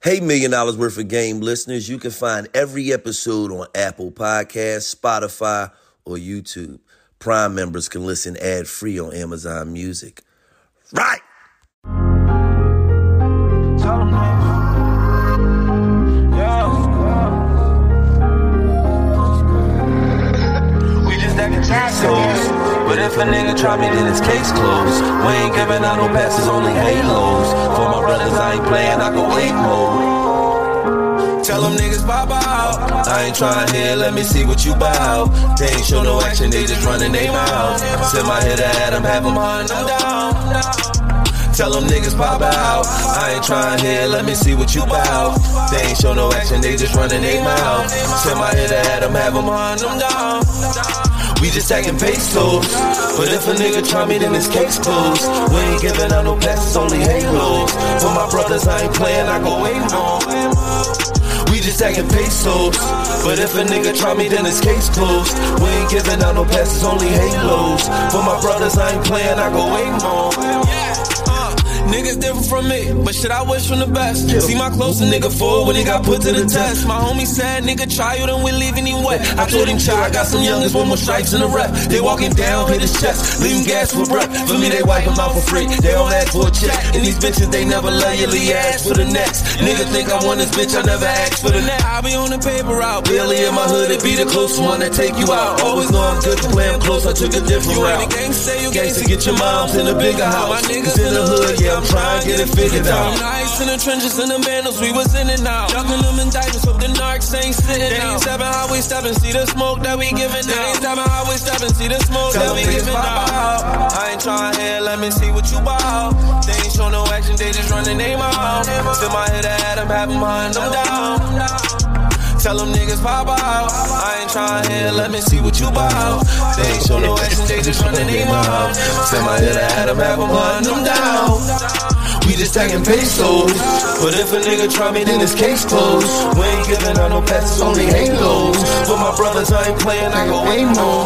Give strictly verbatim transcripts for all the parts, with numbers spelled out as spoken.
Hey, Million Dollars Worth of Game listeners, you can find every episode on Apple Podcasts, Spotify, or YouTube. Prime members can listen ad-free on Amazon Music. Right! We just acting pesos. But if a nigga try me, then it's case closed. We ain't giving out no passes, only halos. For my brothers, I ain't playing, I go wait mode. Tell them niggas pop out. I ain't trying here, let me see what you bout. They ain't show no action, they just running their mouth. Send my head at them, have them hunt them down. Tell them niggas pop out. I ain't trying here, let me see what you bout. They ain't show no action, they just running their mouth. Send my head at them, have them hunt them down. We just stacking pesos. But if a nigga try me, then it's case closed. We ain't giving out no passes, only halos. For my brothers, I ain't playing, I go way more. We just stacking pesos. But if a nigga try me, then it's case closed. We ain't giving out no passes, only halos. For my brothers, I ain't playing, I go way more. Niggas different from me, but shit, I wish from the best. See my close a nigga for when he got put to the test. My homie said, nigga, try you, then we leaving him wet. I told him, child, I got some youngins, one more stripes in the rep. They walking down, hit his chest, leave him gas for breath. For me, they wipe him out for free, they don't ask for a check. And these bitches, they never loyally ask for the next. Nigga think I want this bitch, I never asked for the next. I be on the paper route, Billy in my hood, it be the closest one that take you out. Always know I'm good to play him close, I took a different you route. You ain't a gangsta, you gangsta, get your moms in a bigger house. My niggas in the hood, yeah, I'm trying to get it figured out. Nights in the trenches, in the vandals, we was in and out. Juggling them indictments, hope the narcs ain't sitting out. They ain't stepping how we stepping, see the smoke that we giving out. They ain't stepping how we stepping, see the smoke that we giving out. I ain't trying here, let me see what you bout. They ain't show no action, they just running their mouth. Send my head at them, have them hunt them down. Tell them niggas pop out. I ain't trying here, let me see what you bout. They ain't show no action, they just running their mouth. Send my head at them, have them hunt them down. We just stacking pesos. But if a nigga try me, then it's case closed. We ain't giving out no passes, only halos. For my brothers, I ain't playing, I go way more.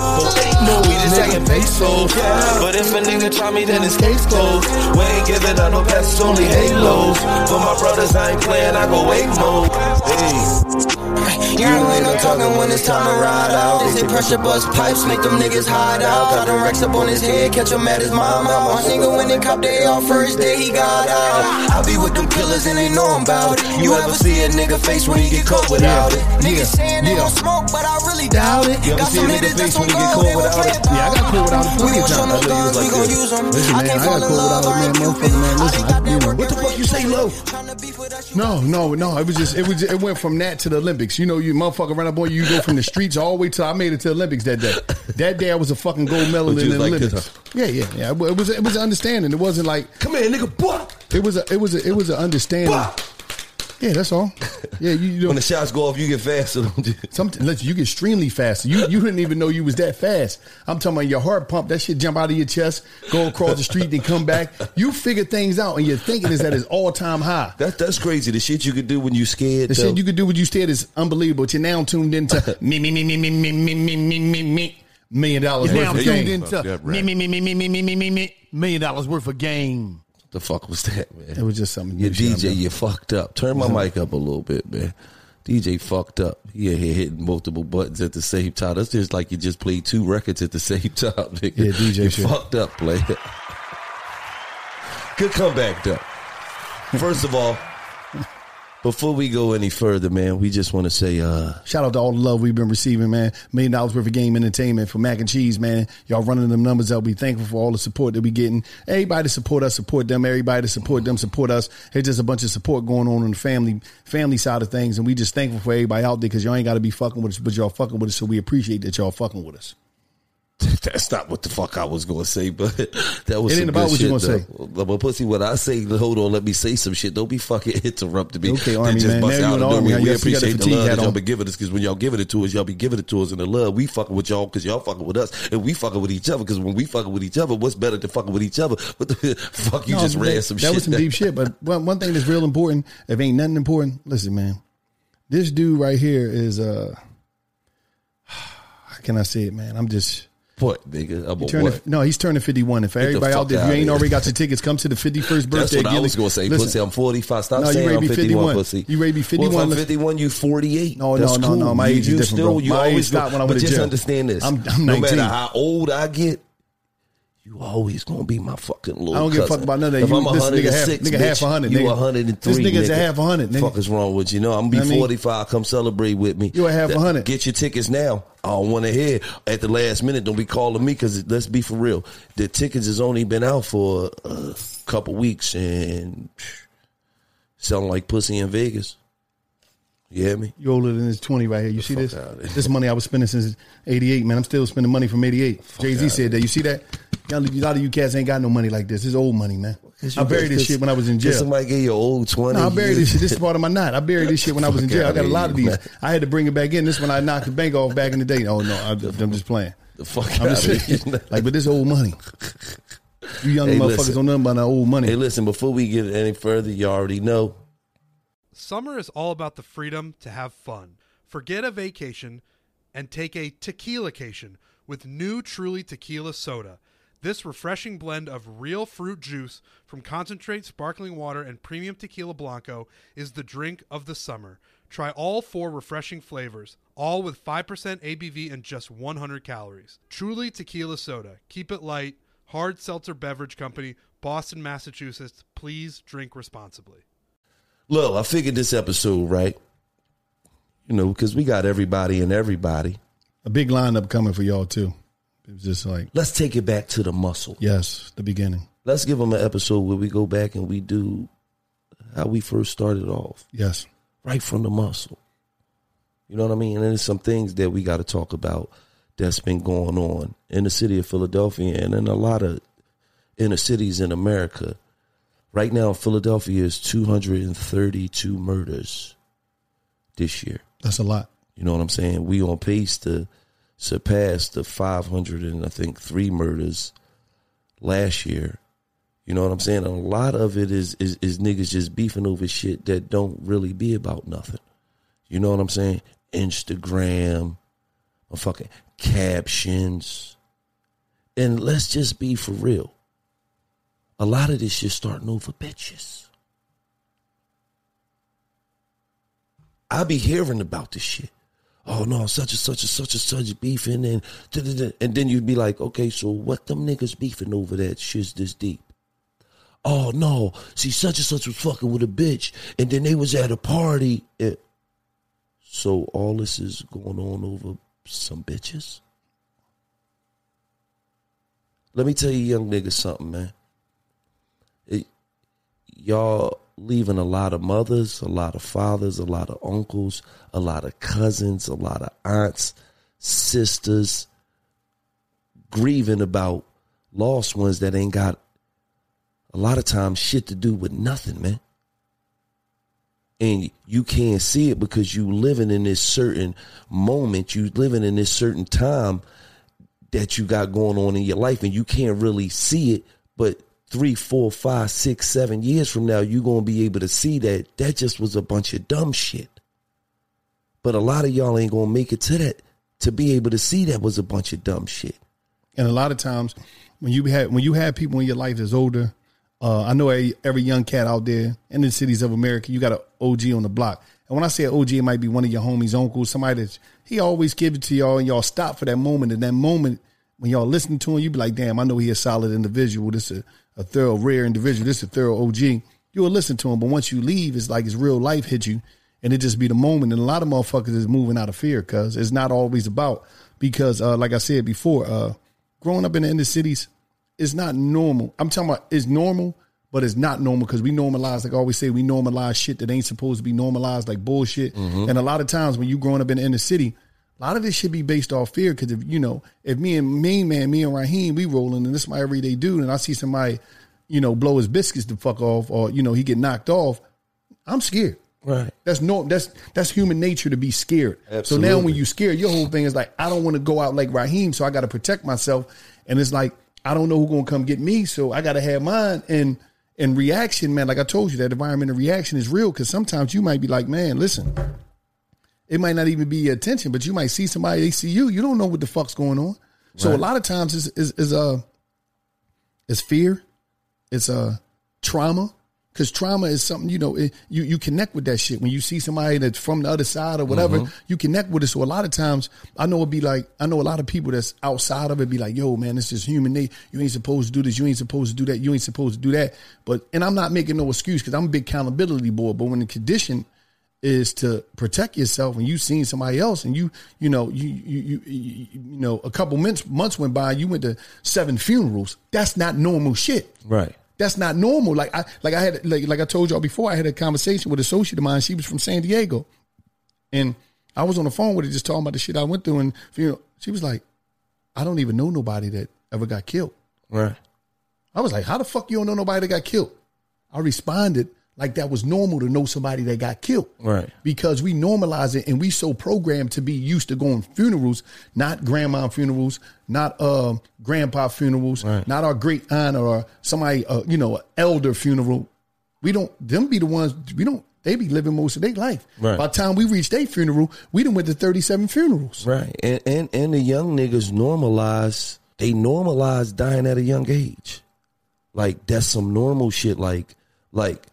We just stacking pesos. But if a nigga try me, then it's case closed. We ain't giving out no passes, only halos. For my brothers, I ain't playing, I go way more. Hey. You ain't no talking when it's time to ride out. They say pressure bust pipes, make them niggas hide out. Got them racks up on his head, catch him at his mama. My nigga when they cop day off first day, he got out. I be with them killers and they know I'm about it. You ever see a nigga face when he get caught without it? Niggas saying they gon' smoke, but I really doubt it. Got some hitters that's on go, they won't play about it. Yeah, I got caught without it. We gon' show no guns, we gon' use them. Listen, man, I got caught without it, man. Motherfucker, man, listen. I, you know, what the fuck you say, low? No, no, no. It was just, it was, just, it went from that to the Olympics. You know, you motherfucker run up on you, you go from the streets all the way till I made it to the Olympics that day. That day I was a fucking gold medal in the like Olympics. This, huh? Yeah, yeah, yeah. It was, it was an understanding. It wasn't like, come here, nigga, boy. It was a, it was a, it was an understanding. Boy. Yeah, that's all. Yeah, you, you know, when the shots go off, you get faster. Don't you? Something, you get extremely fast. You you didn't even know you was that fast. I'm talking about your heart pump. That shit jump out of your chest, go across the street, then come back. You figure things out, and your thinking is at its all time high. That that's crazy. The shit you could do when you scared. The though. shit you could do when you scared is unbelievable. But you're now tuned into me me me me me me me me me me me million dollars worth of game. Into me me me me me me me me me me million dollars worth of game. The fuck was that, man? It was just something. Your D J, you fucked up. Turn my mic up a little bit, man. D J fucked up. He here hitting multiple buttons at the same time. That's just like you just played two records at the same time, nigga. Yeah, D J you shit. fucked up, player. Good comeback, though. First of all, before we go any further, man, we just want to say uh, shout out to all the love we've been receiving, man. Million dollars worth of game entertainment for Mac and Cheese, man. Y'all running them numbers up. We thankful for all the support that we getting. Everybody to support us, support them. Everybody to support them, support us. There's just a bunch of support going on on the family family side of things, and we just thankful for everybody out there because y'all ain't got to be fucking with us, but y'all fucking with us, so we appreciate that y'all fucking with us. That's not what the fuck I was going to say, but that was it some ain't about what you going to say. But pussy, what I say, hold on, let me say some shit. Don't be fucking interrupting me. Okay, Army, just man. bust Now out you an the Army. we We appreciate the love that y'all on. been giving us, because when y'all giving it to us, y'all be giving it to us in the love. We fucking with y'all because y'all fucking with us, and we fucking with each other because when we fucking with each other, what's better than fucking with each other? What the fuck you no, just ran some that shit. That was some deep shit, but one, one thing that's real important, if ain't nothing important, listen, man. This dude right here is, uh, how can I say it, man? I'm just... What, nigga? I'm a Turning, what? no, he's turning fifty-one. And for Get the everybody fuck out there, if you outta ain't here. already got your tickets, come to the fifty-first birthday. That's what I Gilly. was going to say. Listen, Pussy, I'm forty-five. Stop No, you saying ready I'm to be fifty-one, fifty-one. pussy. You ready to be fifty-one? Well, if I'm Let's- fifty-one, you forty-eight. No, That's no, cool. no, no. My you, age is you different, still, bro. You My age always stopped go, when I but went to just jail. understand this. I'm- I'm no nineteen. matter how old I get, you always going to be my fucking little I don't give a cousin. fuck about none of that. If You- I'm this nigga half- 106, nigga half bitch, a hundred, you nigga. one hundred three, This nigga's a nigga. half a hundred, nigga. Fuck is wrong with you? No, I'm going to I be mean- forty-five. Come celebrate with me. You a half a hundred. Get your tickets now. I don't want to hear at the last minute. Don't be calling me because let's be for real. The tickets has only been out for a couple weeks and selling like pussy in Vegas. You hear me? You older than this twenty right here. You see fuck this? outta here. This money I was spending since eighty-eight, man. I'm still spending money from eighty-eight. Jay-Z said that. You see that? Y'all, a lot of you cats ain't got no money like this. This is old money, man. I buried this shit when I was in jail. Somebody gave you old twenty. No, I buried this shit. This is part of my knot. I buried this shit when I was in Fuck jail. I got a outta lot of here, these. man. I had to bring it back in. This one I knocked the bank off back in the day. Oh no, I, I'm just playing. The fuck I'm out just of here. saying, like, but this old money. You young Hey, motherfuckers listen. don't know nothing about that old money. Hey, listen, before we get any further, you already know. Summer is all about the freedom to have fun. Forget a vacation and take a tequila-cation with new Truly Tequila Soda. This refreshing blend of real fruit juice from concentrate, sparkling water, and premium tequila blanco is the drink of the summer. Try all four refreshing flavors, all with five percent A B V and just one hundred calories. Truly Tequila Soda. Keep it light. Hard Seltzer Beverage Company, Boston, Massachusetts. Please drink responsibly. Look, I figured this episode, right? You know, because we got everybody and everybody. A big lineup coming for y'all too. It was just like, Let's take it back to the muscle. yes, the beginning. Let's give them an episode where we go back and we do how we first started off, Yes. right from the muscle. You know what I mean? And there's some things that we got to talk about that's been going on in the city of Philadelphia and in a lot of inner cities in America. Right now, Philadelphia is two hundred thirty-two murders this year. That's a lot. You know what I'm saying? We on pace to surpass the five hundred and I think three murders last year. You know what I'm saying? And a lot of it is, is is niggas just beefing over shit that don't really be about nothing. You know what I'm saying? Instagram, fucking captions. And let's just be for real. A lot of this shit starting over bitches. I be hearing about this shit. Oh no, such and such and such and such beefing and da-da-da. And then you'd be like, okay, so what them niggas beefing over that shit's this deep? Oh no, see such and such was fucking with a bitch and then they was at a party. And so all this is going on over some bitches? Let me tell you young niggas something, man. It, y'all leaving a lot of mothers, a lot of fathers, a lot of uncles, a lot of cousins, a lot of aunts, sisters, grieving about lost ones that ain't got a lot of times shit to do with nothing, man. And you can't see it because you living in this certain moment, you living in this certain time that you got going on in your life, and you can't really see it, but three, four, five, six, seven years from now, you're going to be able to see that that just was a bunch of dumb shit. But a lot of y'all ain't going to make it to that, to be able to see that was a bunch of dumb shit. And a lot of times when you have, when you have people in your life that's older, uh, I know every, every young cat out there in the cities of America, you got an O G on the block. And when I say O G, it might be one of your homies, uncles, somebody that he always give it to y'all and y'all stop for that moment. And that moment when y'all listen to him, you be like, damn, I know he a solid individual. This is a, a thorough, rare individual. This is a thorough O G. You'll listen to him. But once you leave, it's like his real life hit you. And it just be the moment. And a lot of motherfuckers is moving out of fear because it's not always about, because uh, like I said before, uh, growing up in the inner cities, it's not normal. I'm talking about it's normal, but it's not normal because we normalize, like I always say, we normalize shit that ain't supposed to be normalized, like bullshit. Mm-hmm. And a lot of times when you growing up in the inner city, a lot of this should be based off fear. Because if, you know, if me and Main Man, me and Raheem, we rolling and this is my everyday dude, and I see somebody, you know, blow his biscuits the fuck off, or, you know, he get knocked off, I'm scared. Right. That's no, that's that's human nature to be scared. Absolutely. So now when you scared, your whole thing is like, I don't want to go out like Raheem, so I got to protect myself. And it's like, I don't know who's going to come get me, so I got to have mine. And and reaction, man, like I told you, that environmental reaction is real, because sometimes you might be like, man, listen, it might not even be your attention, but you might see somebody, they see you, you don't know what the fuck's going on. So Right. a lot of times is is is uh it's fear, it's uh trauma. Because trauma is something, you know, it, you, you connect with that shit. When you see somebody that's from the other side or whatever, mm-hmm. you connect with it. So a lot of times, I know it'd be like, I know a lot of people that's outside of it be like, yo, man, it's just human nature. You ain't supposed to do this. You ain't supposed to do that. You ain't supposed to do that. But, and I'm not making no excuse because I'm a big accountability board. But when the condition is to protect yourself and you seen somebody else and you, you know, you, you, you, you, you know, a couple months, months went by, you went to seven funerals. That's not normal shit. Right. That's not normal. Like I like I had like like I told y'all before, I had a conversation with an associate of mine. She was from San Diego. And I was on the phone with her just talking about the shit I went through. And you know, she was like, I don't even know nobody that ever got killed. Right. I was like, how the fuck you don't know nobody that got killed? I responded like that was normal to know somebody that got killed. Right. Because we normalize it and we so programmed to be used to going funerals, not grandma funerals, not uh, grandpa funerals, right. not our great aunt or somebody, uh, you know, elder funeral. We don't, them be the ones, we don't, they be living most of their life. Right. By the time we reach their funeral, we done went to thirty-seven funerals. Right. And, and, and the young niggas normalize, they normalize dying at a young age. Like, that's some normal shit. Like, like,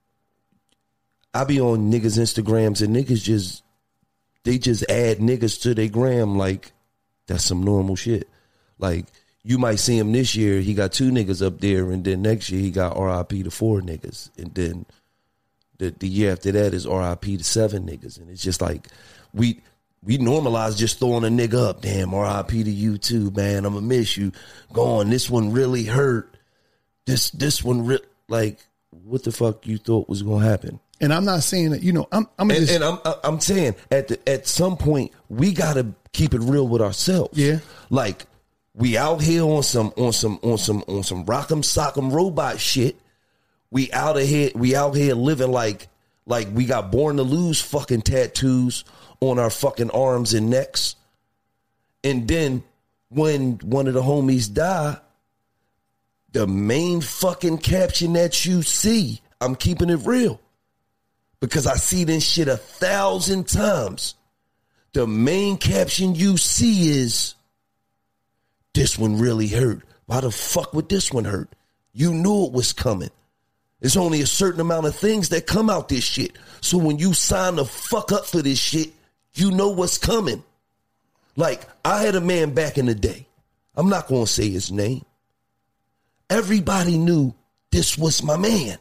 I be on niggas' Instagrams and niggas just, they just add niggas to their gram like that's some normal shit. Like, you might see him this year, he got two niggas up there, and then next year he got R I P to four niggas. And then the, the year after that is R I P to seven niggas. And it's just like, we we normalize just throwing a nigga up. Damn, R I P to you too, man. I'm gonna miss you. Going, this one really hurt. This, this one, re-. like, what the fuck you thought was gonna happen? And I'm not saying that, you know, I'm I'm and, just, and I'm I'm saying at the, at some point we gotta keep it real with ourselves. Yeah. Like, we out here on some on some on some on some rock'em sock'em robot shit. We out of here we out here living like like we got Born to Lose fucking tattoos on our fucking arms and necks. And then when one of the homies die, the main fucking caption that you see, I'm keeping it real, because I see this shit a thousand times. The main caption you see is, this one really hurt. Why the fuck would this one hurt? You knew it was coming. There's only a certain amount of things that come out this shit. So when you sign the fuck up for this shit, you know what's coming. Like, I had a man back in the day. I'm not going to say his name. Everybody knew this was my man.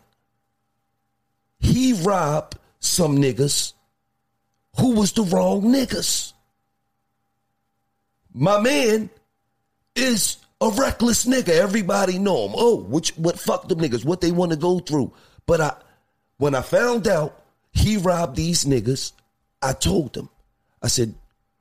He robbed some niggas who was the wrong niggas. My man is a reckless nigga. Everybody know him. Oh, which what fuck them niggas, what they want to go through. But I, when I found out he robbed these niggas, I told him, I said,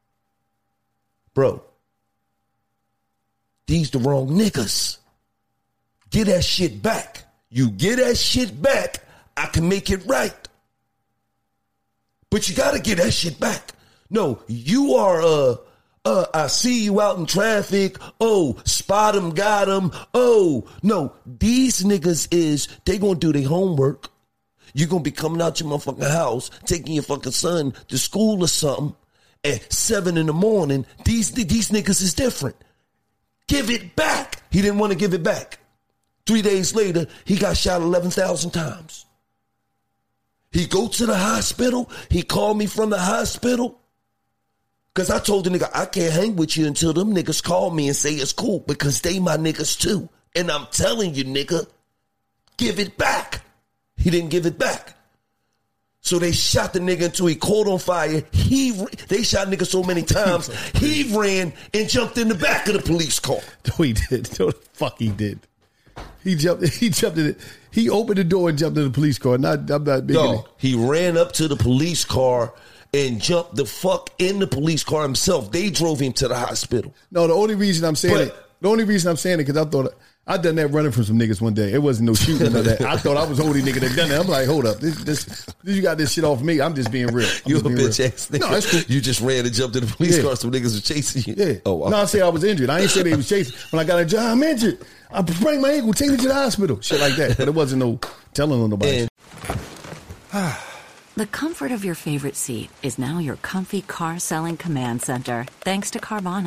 bro, these the wrong niggas. Get that shit back. You get that shit back, I can make it right. But you got to get that shit back. No, you are, uh, uh, I see you out in traffic. Oh, spot him, got him. Oh, no, these niggas is, they going to do their homework. You're going to be coming out your motherfucking house, taking your fucking son to school or something at seven in the morning. These, these niggas is different. Give it back. He didn't want to give it back. Three days later, he got shot eleven thousand times. He go to the hospital. He called me from the hospital. Because I told the nigga, I can't hang with you until them niggas call me and say it's cool, because they my niggas too. And I'm telling you, nigga, give it back. He didn't give it back. So they shot the nigga until he caught on fire. He They shot nigga so many times, he ran and jumped in the back of the police car. No, he did. No, the fuck he did. He jumped. He jumped in it. He opened the door and jumped in the police car. Not, I'm not making No, it. he ran up to the police car and jumped the fuck in the police car himself. They drove him to the hospital. No, the only reason I'm saying But- it, the only reason I'm saying it, because I thought I done that running from some niggas one day. It wasn't no shooting or that. I thought I was the only nigga that done that. I'm like, hold up, this, this, this you got this shit off me. I'm just being real. I'm You a just being bitch real. ass nigga. No, it's cool. You just ran and jumped in the police Yeah. car. Some niggas were chasing you. Yeah. Oh, no, I say I was injured. I ain't say they was chasing. When I got a job, I'm injured. I sprained my ankle. Take me to the hospital. Shit like that. But it wasn't no telling on nobody. And The comfort of your favorite seat is now your comfy car selling command center, thanks to Carvana.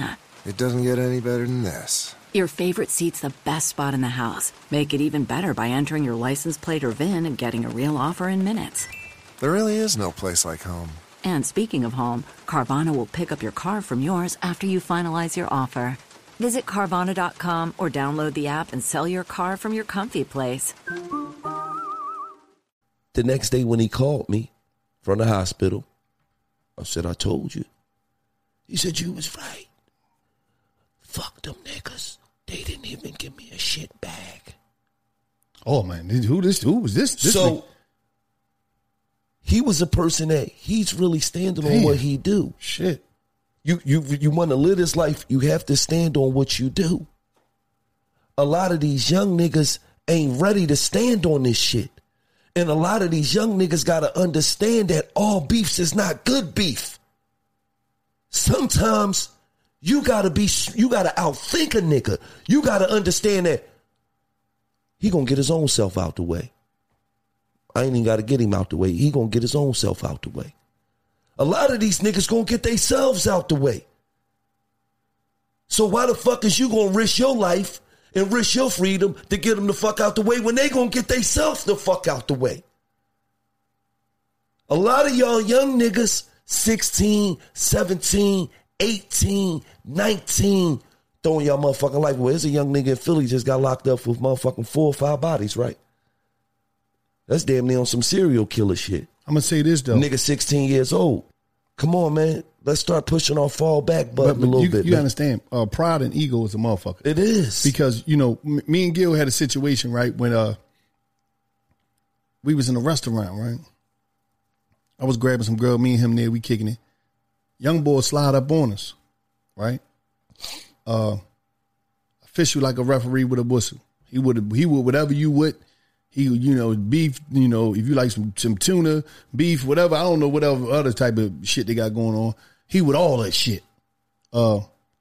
It doesn't get any better than this. Your favorite seat's the best spot in the house. Make it even better by entering your license plate or V I N and getting a real offer in minutes. There really is no place like home. And speaking of home, Carvana will pick up your car from yours after you finalize your offer. Visit Carvana dot com or download the app and sell your car from your comfy place. The next day when he called me from the hospital, I said, I told you. He said, you was right. Fuck them niggas. They didn't even give me a shit bag. Oh, man. Who this? Who was this? this so, nigga? He was a person that he's really standing Damn. on what he do. Shit. You you you want to live this life, you have to stand on what you do. A lot of these young niggas ain't ready to stand on this shit. And a lot of these young niggas got to understand that all beefs is not good beef. Sometimes you got to be, you got to outthink a nigga. You got to understand that he going to get his own self out the way. I ain't even got to get him out the way. He going to get his own self out the way. A lot of these niggas going to get themselves out the way. So why the fuck is you going to risk your life and risk your freedom to get them the fuck out the way when they going to get themselves the fuck out the way? A lot of y'all young niggas, sixteen, seventeen, eighteen, nineteen, throwing y'all motherfucking life away. There's a young nigga in Philly just got locked up with motherfucking four or five bodies, right? That's damn near on some serial killer shit. I'm going to say this, though. Nigga sixteen years old. Come on, man. Let's start pushing our fall back button but, but a little you, bit, You man. understand, uh, pride and ego is a motherfucker. It is. Because, you know, m- me and Gil had a situation, right, when uh, we was in a restaurant, right? I was grabbing some girl, me and him there, we kicking it. Young boy slide up on us, right? Uh, official like a referee with a whistle. He would he would whatever you would. He, you know, beef, you know, if you like some, some tuna, beef, whatever, I don't know, whatever other type of shit they got going on. He would all that shit. Uh,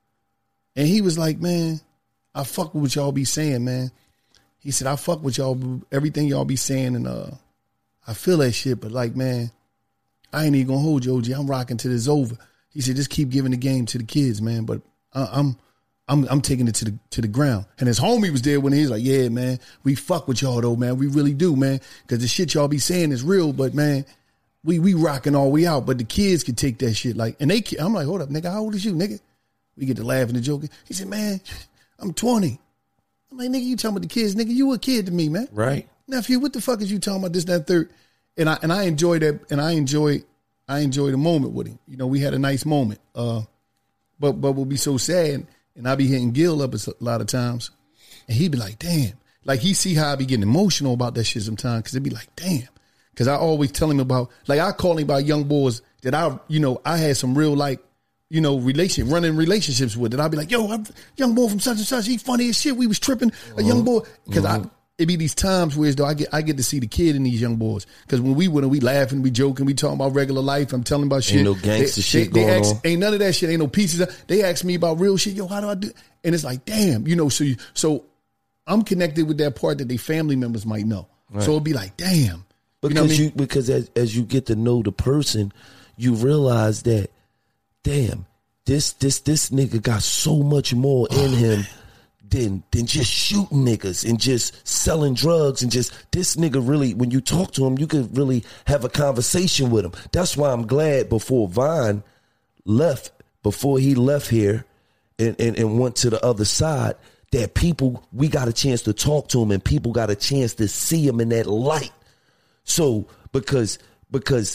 and he was like, man, I fuck with what y'all be saying, man. He said, I fuck with y'all, everything y'all be saying, and uh, I feel that shit, but like, man, I ain't even gonna hold you, O G. I'm rocking till it's over. He said, just keep giving the game to the kids, man, but I, I'm I'm I'm taking it to the to the ground. And his homie was there when he was like, yeah, man, we fuck with y'all though, man. We really do, man. Because the shit y'all be saying is real, but man, we we rocking all we out. But the kids can take that shit like, and they, I'm like, hold up, nigga, how old is you, nigga? We get to laughing and joking. He said, man, I'm twenty. I'm like, nigga, you talking about the kids, nigga? You a kid to me, man. Right. Nephew, what the fuck is you talking about this, that, third? And I and I enjoy that, and I enjoy I enjoy the moment with him. You know, we had a nice moment. Uh, but but we'll be so sad. And I be hitting Gil up a lot of times. And he'd be like, damn. Like, he see how I be getting emotional about that shit sometimes. Because it'd be like, damn. Because I always tell him about, like, I call him about young boys that I, you know, I had some real, like, you know, relation, running relationships with. That I'd be like, yo, I'm young boy from such and such. He funny as shit. We was tripping. Uh-huh. A young boy. Because mm-hmm. I, it be these times where though I get I get to see the kid in these young boys. Because when we went and we laughing, we joking, we talking about regular life. I'm telling about shit. Ain't no gangster they, shit they, going they ask, on. Ain't none of that shit. Ain't no pieces. They ask me about real shit. Yo, how do I do? And it's like, damn, you know. So you, so I'm connected with that part that they family members might know. Right. So it'd be like, damn. Because you, know what I mean? you because as as you get to know the person, you realize that, damn, this this this nigga got so much more in him. Than, than just shooting niggas and just selling drugs and just this nigga really, when you talk to him, you could really have a conversation with him. That's why I'm glad before Vine left, before he left here and, and, and went to the other side, that people, we got a chance to talk to him and people got a chance to see him in that light. So because because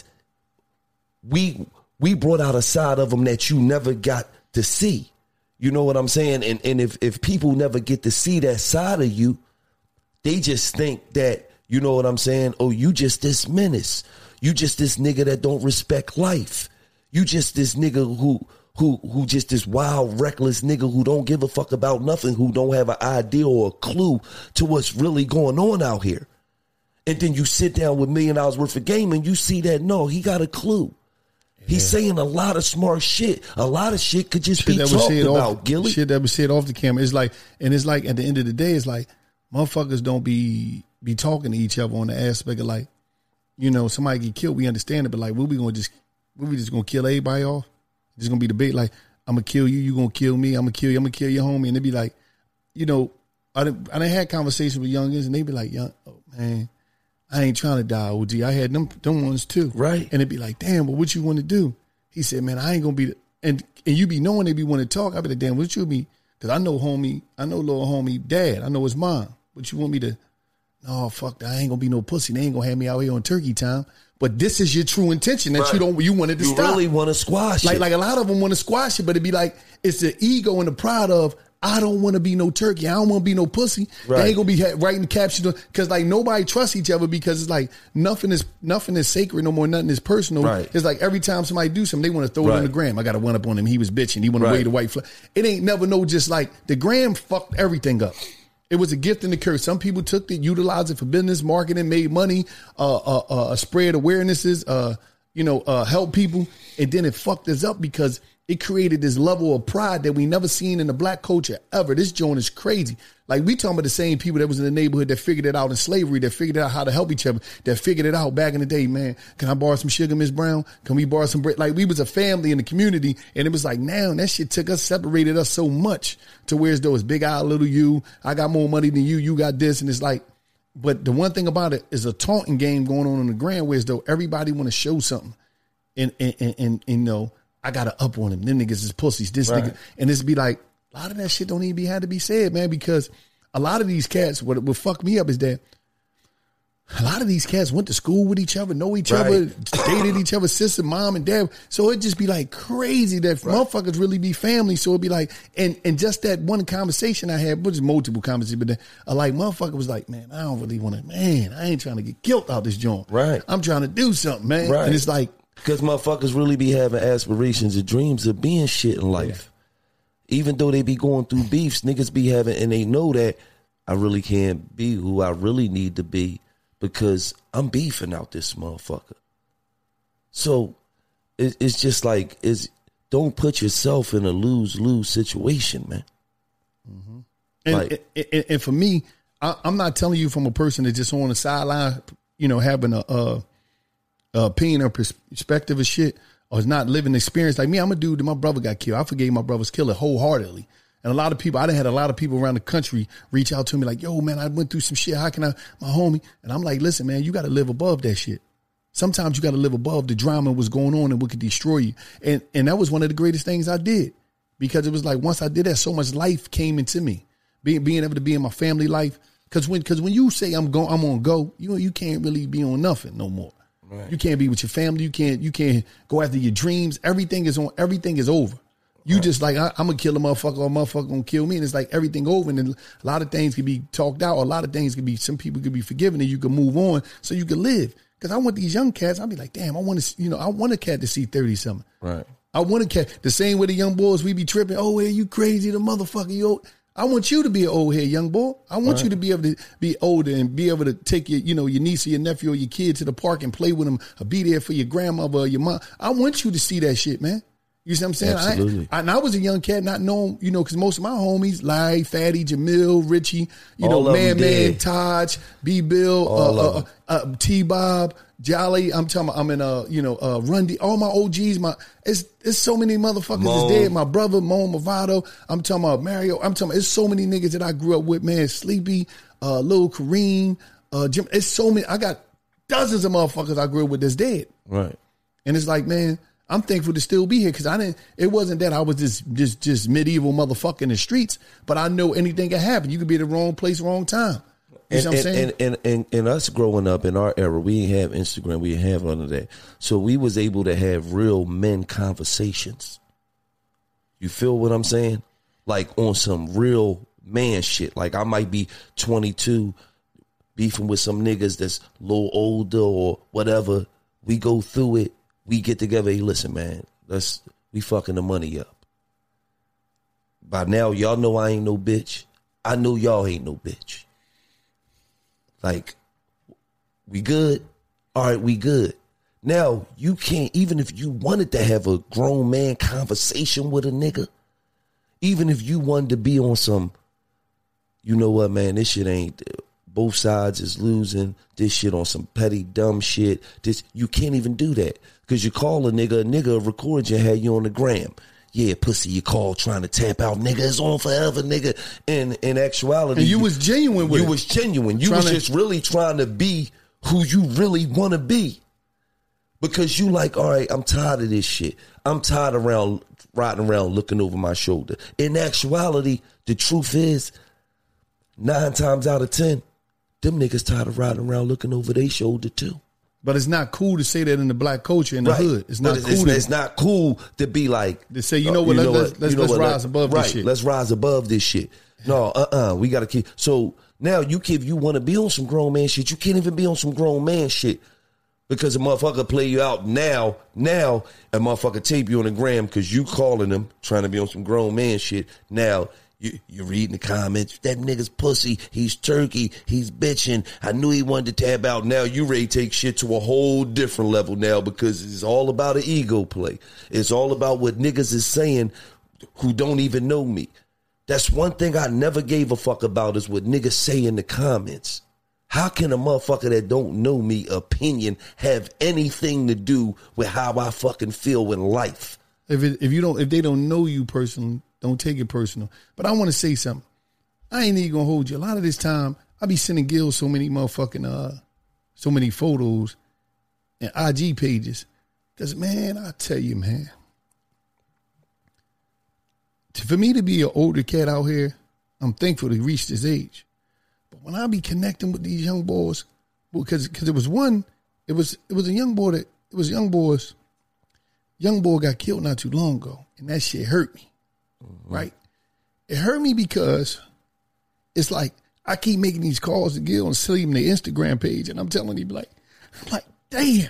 we we brought out a side of him that you never got to see. You know what I'm saying? And and if, if people never get to see that side of you, they just think that, you know what I'm saying? Oh, you just this menace. You just this nigga that don't respect life. You just this nigga who who who just this wild, reckless nigga who don't give a fuck about nothing, who don't have an idea or a clue to what's really going on out here. And then you sit down with million dollars worth of game and you see that, no, he got a clue. He's yeah. saying a lot of smart shit. A lot of shit could just shit be talked about, off, Gilly. Shit that was said off the camera. It's like, and it's like at the end of the day, it's like motherfuckers don't be be talking to each other on the aspect of like, you know, somebody get killed, we understand it, but like, what we gonna just, what we just gonna kill everybody off? Just gonna be debate. Like, I'm gonna kill you. You gonna kill me. I'm gonna kill you. I'm gonna kill your homie. And they be like, you know, I done, I done had conversations with youngins, and they be like, young, oh man, I ain't trying to die, O G. I had them them ones too. Right. And they be like, damn, well, what you want to do? He said, man, I ain't gonna be the, and and you be knowing they be want to talk. I be like, damn, what you be? Because I know homie, I know little homie dad. I know his mom. What you want me to? No, fuck that. I ain't gonna be no pussy. They ain't gonna have me out here on turkey time. But this is your true intention that right. you don't you wanted to you stop. You really want to squash like, it. Like a lot of them want to squash it, but it'd be like, it's the ego and the pride of, I don't want to be no turkey. I don't want to be no pussy. Right. They ain't gonna be writing the captions because like nobody trusts each other because it's like nothing is nothing is sacred no more. Nothing is personal. Right. It's like every time somebody do something, they want to throw right. it on the gram. I got to one up on him. He was bitching. He want right. to wave the white flag. It ain't never no just like the gram fucked everything up. It was a gift and a curse. Some people took it, utilized it for business, marketing, made money, uh, uh, uh, spread awarenesses, uh, you know, uh, help people, and then it fucked us up because it created this level of pride that we never seen in the black culture ever. This joint is crazy. Like we talking about the same people that was in the neighborhood that figured it out in slavery, that figured out how to help each other, that figured it out back in the day, man. Can I borrow some sugar, Miss Brown? Can we borrow some bread? Like we was a family in the community, and it was like now that shit took us, separated us so much to where as though it's big eye, little you. I got more money than you. You got this, and it's like. But the one thing about it is a taunting game going on in the grand, where as though everybody want to show something, and and and, and, and you know. I got to up on him. Them niggas is pussies. This right. nigga. And it's be like, a lot of that shit don't even be had to be said, man, because a lot of these cats, what would fuck me up is that a lot of these cats went to school with each other, know each right. other, dated each other's sister, mom and dad. So it just be like crazy that right. motherfuckers really be family. So it'd be like, and and just that one conversation I had, which is multiple conversations, but then a like motherfucker was like, man, I don't really want to, man, I ain't trying to get guilt out this joint. Right. I'm trying to do something, man. Right. And it's like, because motherfuckers really be having aspirations and dreams of being shit in life. Yeah. Even though they be going through beefs, niggas be having, and they know that I really can't be who I really need to be because I'm beefing out this motherfucker. So it, it's just like, it's, don't put yourself in a lose-lose situation, man. Mm-hmm. And, like, and, and, and for me, I, I'm not telling you from a person that's just on the sideline, you know, having a... Uh, Uh, opinion or perspective of shit, or is not living experience. Like me, I'm a dude that my brother got killed. I forgave my brother's killer wholeheartedly. And a lot of people, I done had a lot of people around the country reach out to me like, yo, man, I went through some shit. How can I, my homie? And I'm like, listen, man, you got to live above that shit. Sometimes you got to live above the drama and what's going on and what could destroy you. And and that was one of the greatest things I did, because it was like once I did that, so much life came into me. Being being able to be in my family life. Because when because when you say I'm going, I'm on go, you you can't really be on nothing no more. Right. You can't be with your family. You can't. You can't go after your dreams. Everything is on. Everything is over. You right. just like I, I'm gonna kill a motherfucker, or a motherfucker gonna kill me, and it's like everything over. And then a lot of things can be talked out. Or a lot of things can be. Some people can be forgiven, and you can move on, so you can live. Because I want these young cats. I'll be like, damn, I want to. You know, I want a cat to see thirty something. Right. I want a cat. The same way the young boys we be tripping. Oh, hey, you crazy, the motherfucker, you. I want you to be an old head, young boy. I want right. you to be able to be older and be able to take your, you know, your niece or your nephew or your kid to the park and play with them, or be there for your grandmother or your mom. I want you to see that shit, man. You see what I'm saying? Absolutely. I, I, and I was a young cat, not knowing, you know, because most of my homies, Larry, Fatty, Jamil, Richie, you all know, Man Man, Taj, B Bill, uh, uh, uh, T Bob, Jolly. I'm talking about, I'm in, uh, you know, uh, Run D, all my O Gs, my, it's, it's so many motherfuckers Mo. is dead. My brother, Mo Movado. I'm talking about Mario. I'm talking about, it's so many niggas that I grew up with, man. Sleepy, uh, Lil Kareem, uh, Jim. It's so many. I got dozens of motherfuckers I grew up with that's dead. Right. And it's like, man, I'm thankful to still be here, because I didn't. It wasn't that I was just just just medieval motherfucker in the streets, but I know anything can happen. You could be at the wrong place, wrong time. You and, know what I'm saying? And, and, and, and us growing up in our era, we didn't have Instagram, we didn't have none of that. So we was able to have real men conversations. You feel what I'm saying? Like on some real man shit. Like I might be twenty-two, beefing with some niggas that's a little older or whatever. We go through it. We get together. Hey, listen, man, let's we fucking the money up. By now, y'all know I ain't no bitch. I know y'all ain't no bitch. Like, we good? All right, we good. Now, you can't, even if you wanted to have a grown man conversation with a nigga, even if you wanted to be on some, you know what, man, this shit ain't, both sides is losing, this shit on some petty, dumb shit. This, you can't even do that. Because you call a nigga, a nigga record you, had you on the gram. yeah, pussy, you call trying to tap out, nigga. It's on forever, nigga. In in actuality, and you was genuine with you it. was genuine. You Trying was to- just really trying to be who you really want to be. Because you like, all right, I'm tired of this shit. I'm tired of around riding around looking over my shoulder. In actuality, the truth is, nine times out of ten, them niggas tired of riding around looking over their shoulder too. But it's not cool to say that in the black culture in the Right. hood. It's not But cool it's, to, it's not cool to be like to say, you know what, let's, let's, let's, you know let's what, rise above right, this shit. Let's rise above this shit. No, uh-uh. We got to keep. So now you if you want to be on some grown man shit, you can't even be on some grown man shit. Because a motherfucker play you out now, now a motherfucker tape you on the gram because you calling them, trying to be on some grown man shit. Now you, you're reading the comments. That nigga's pussy. He's turkey. He's bitching. I knew he wanted to tab out. Now you ready to take shit to a whole different level now because it's all about an ego play. It's all about what niggas is saying who don't even know me. That's one thing I never gave a fuck about is what niggas say in the comments. How can a motherfucker that don't know me opinion have anything to do with how I fucking feel in life? If it, if you don't, if they don't know you personally, don't take it personal. But I want to say something. I ain't even gonna hold you. A lot of this time, I be sending Gil so many motherfucking uh, so many photos and I G pages. Cause man, I tell you, man, to, for me to be an older cat out here, I'm thankful to reach this age. But when I be connecting with these young boys, because because it was one, it was it was a young boy that it was young boys. Young boy got killed not too long ago, and that shit hurt me. Mm-hmm. Right? It hurt me because it's like I keep making these calls to Gil and sending him their Instagram page, and I'm telling him like, I'm like, damn,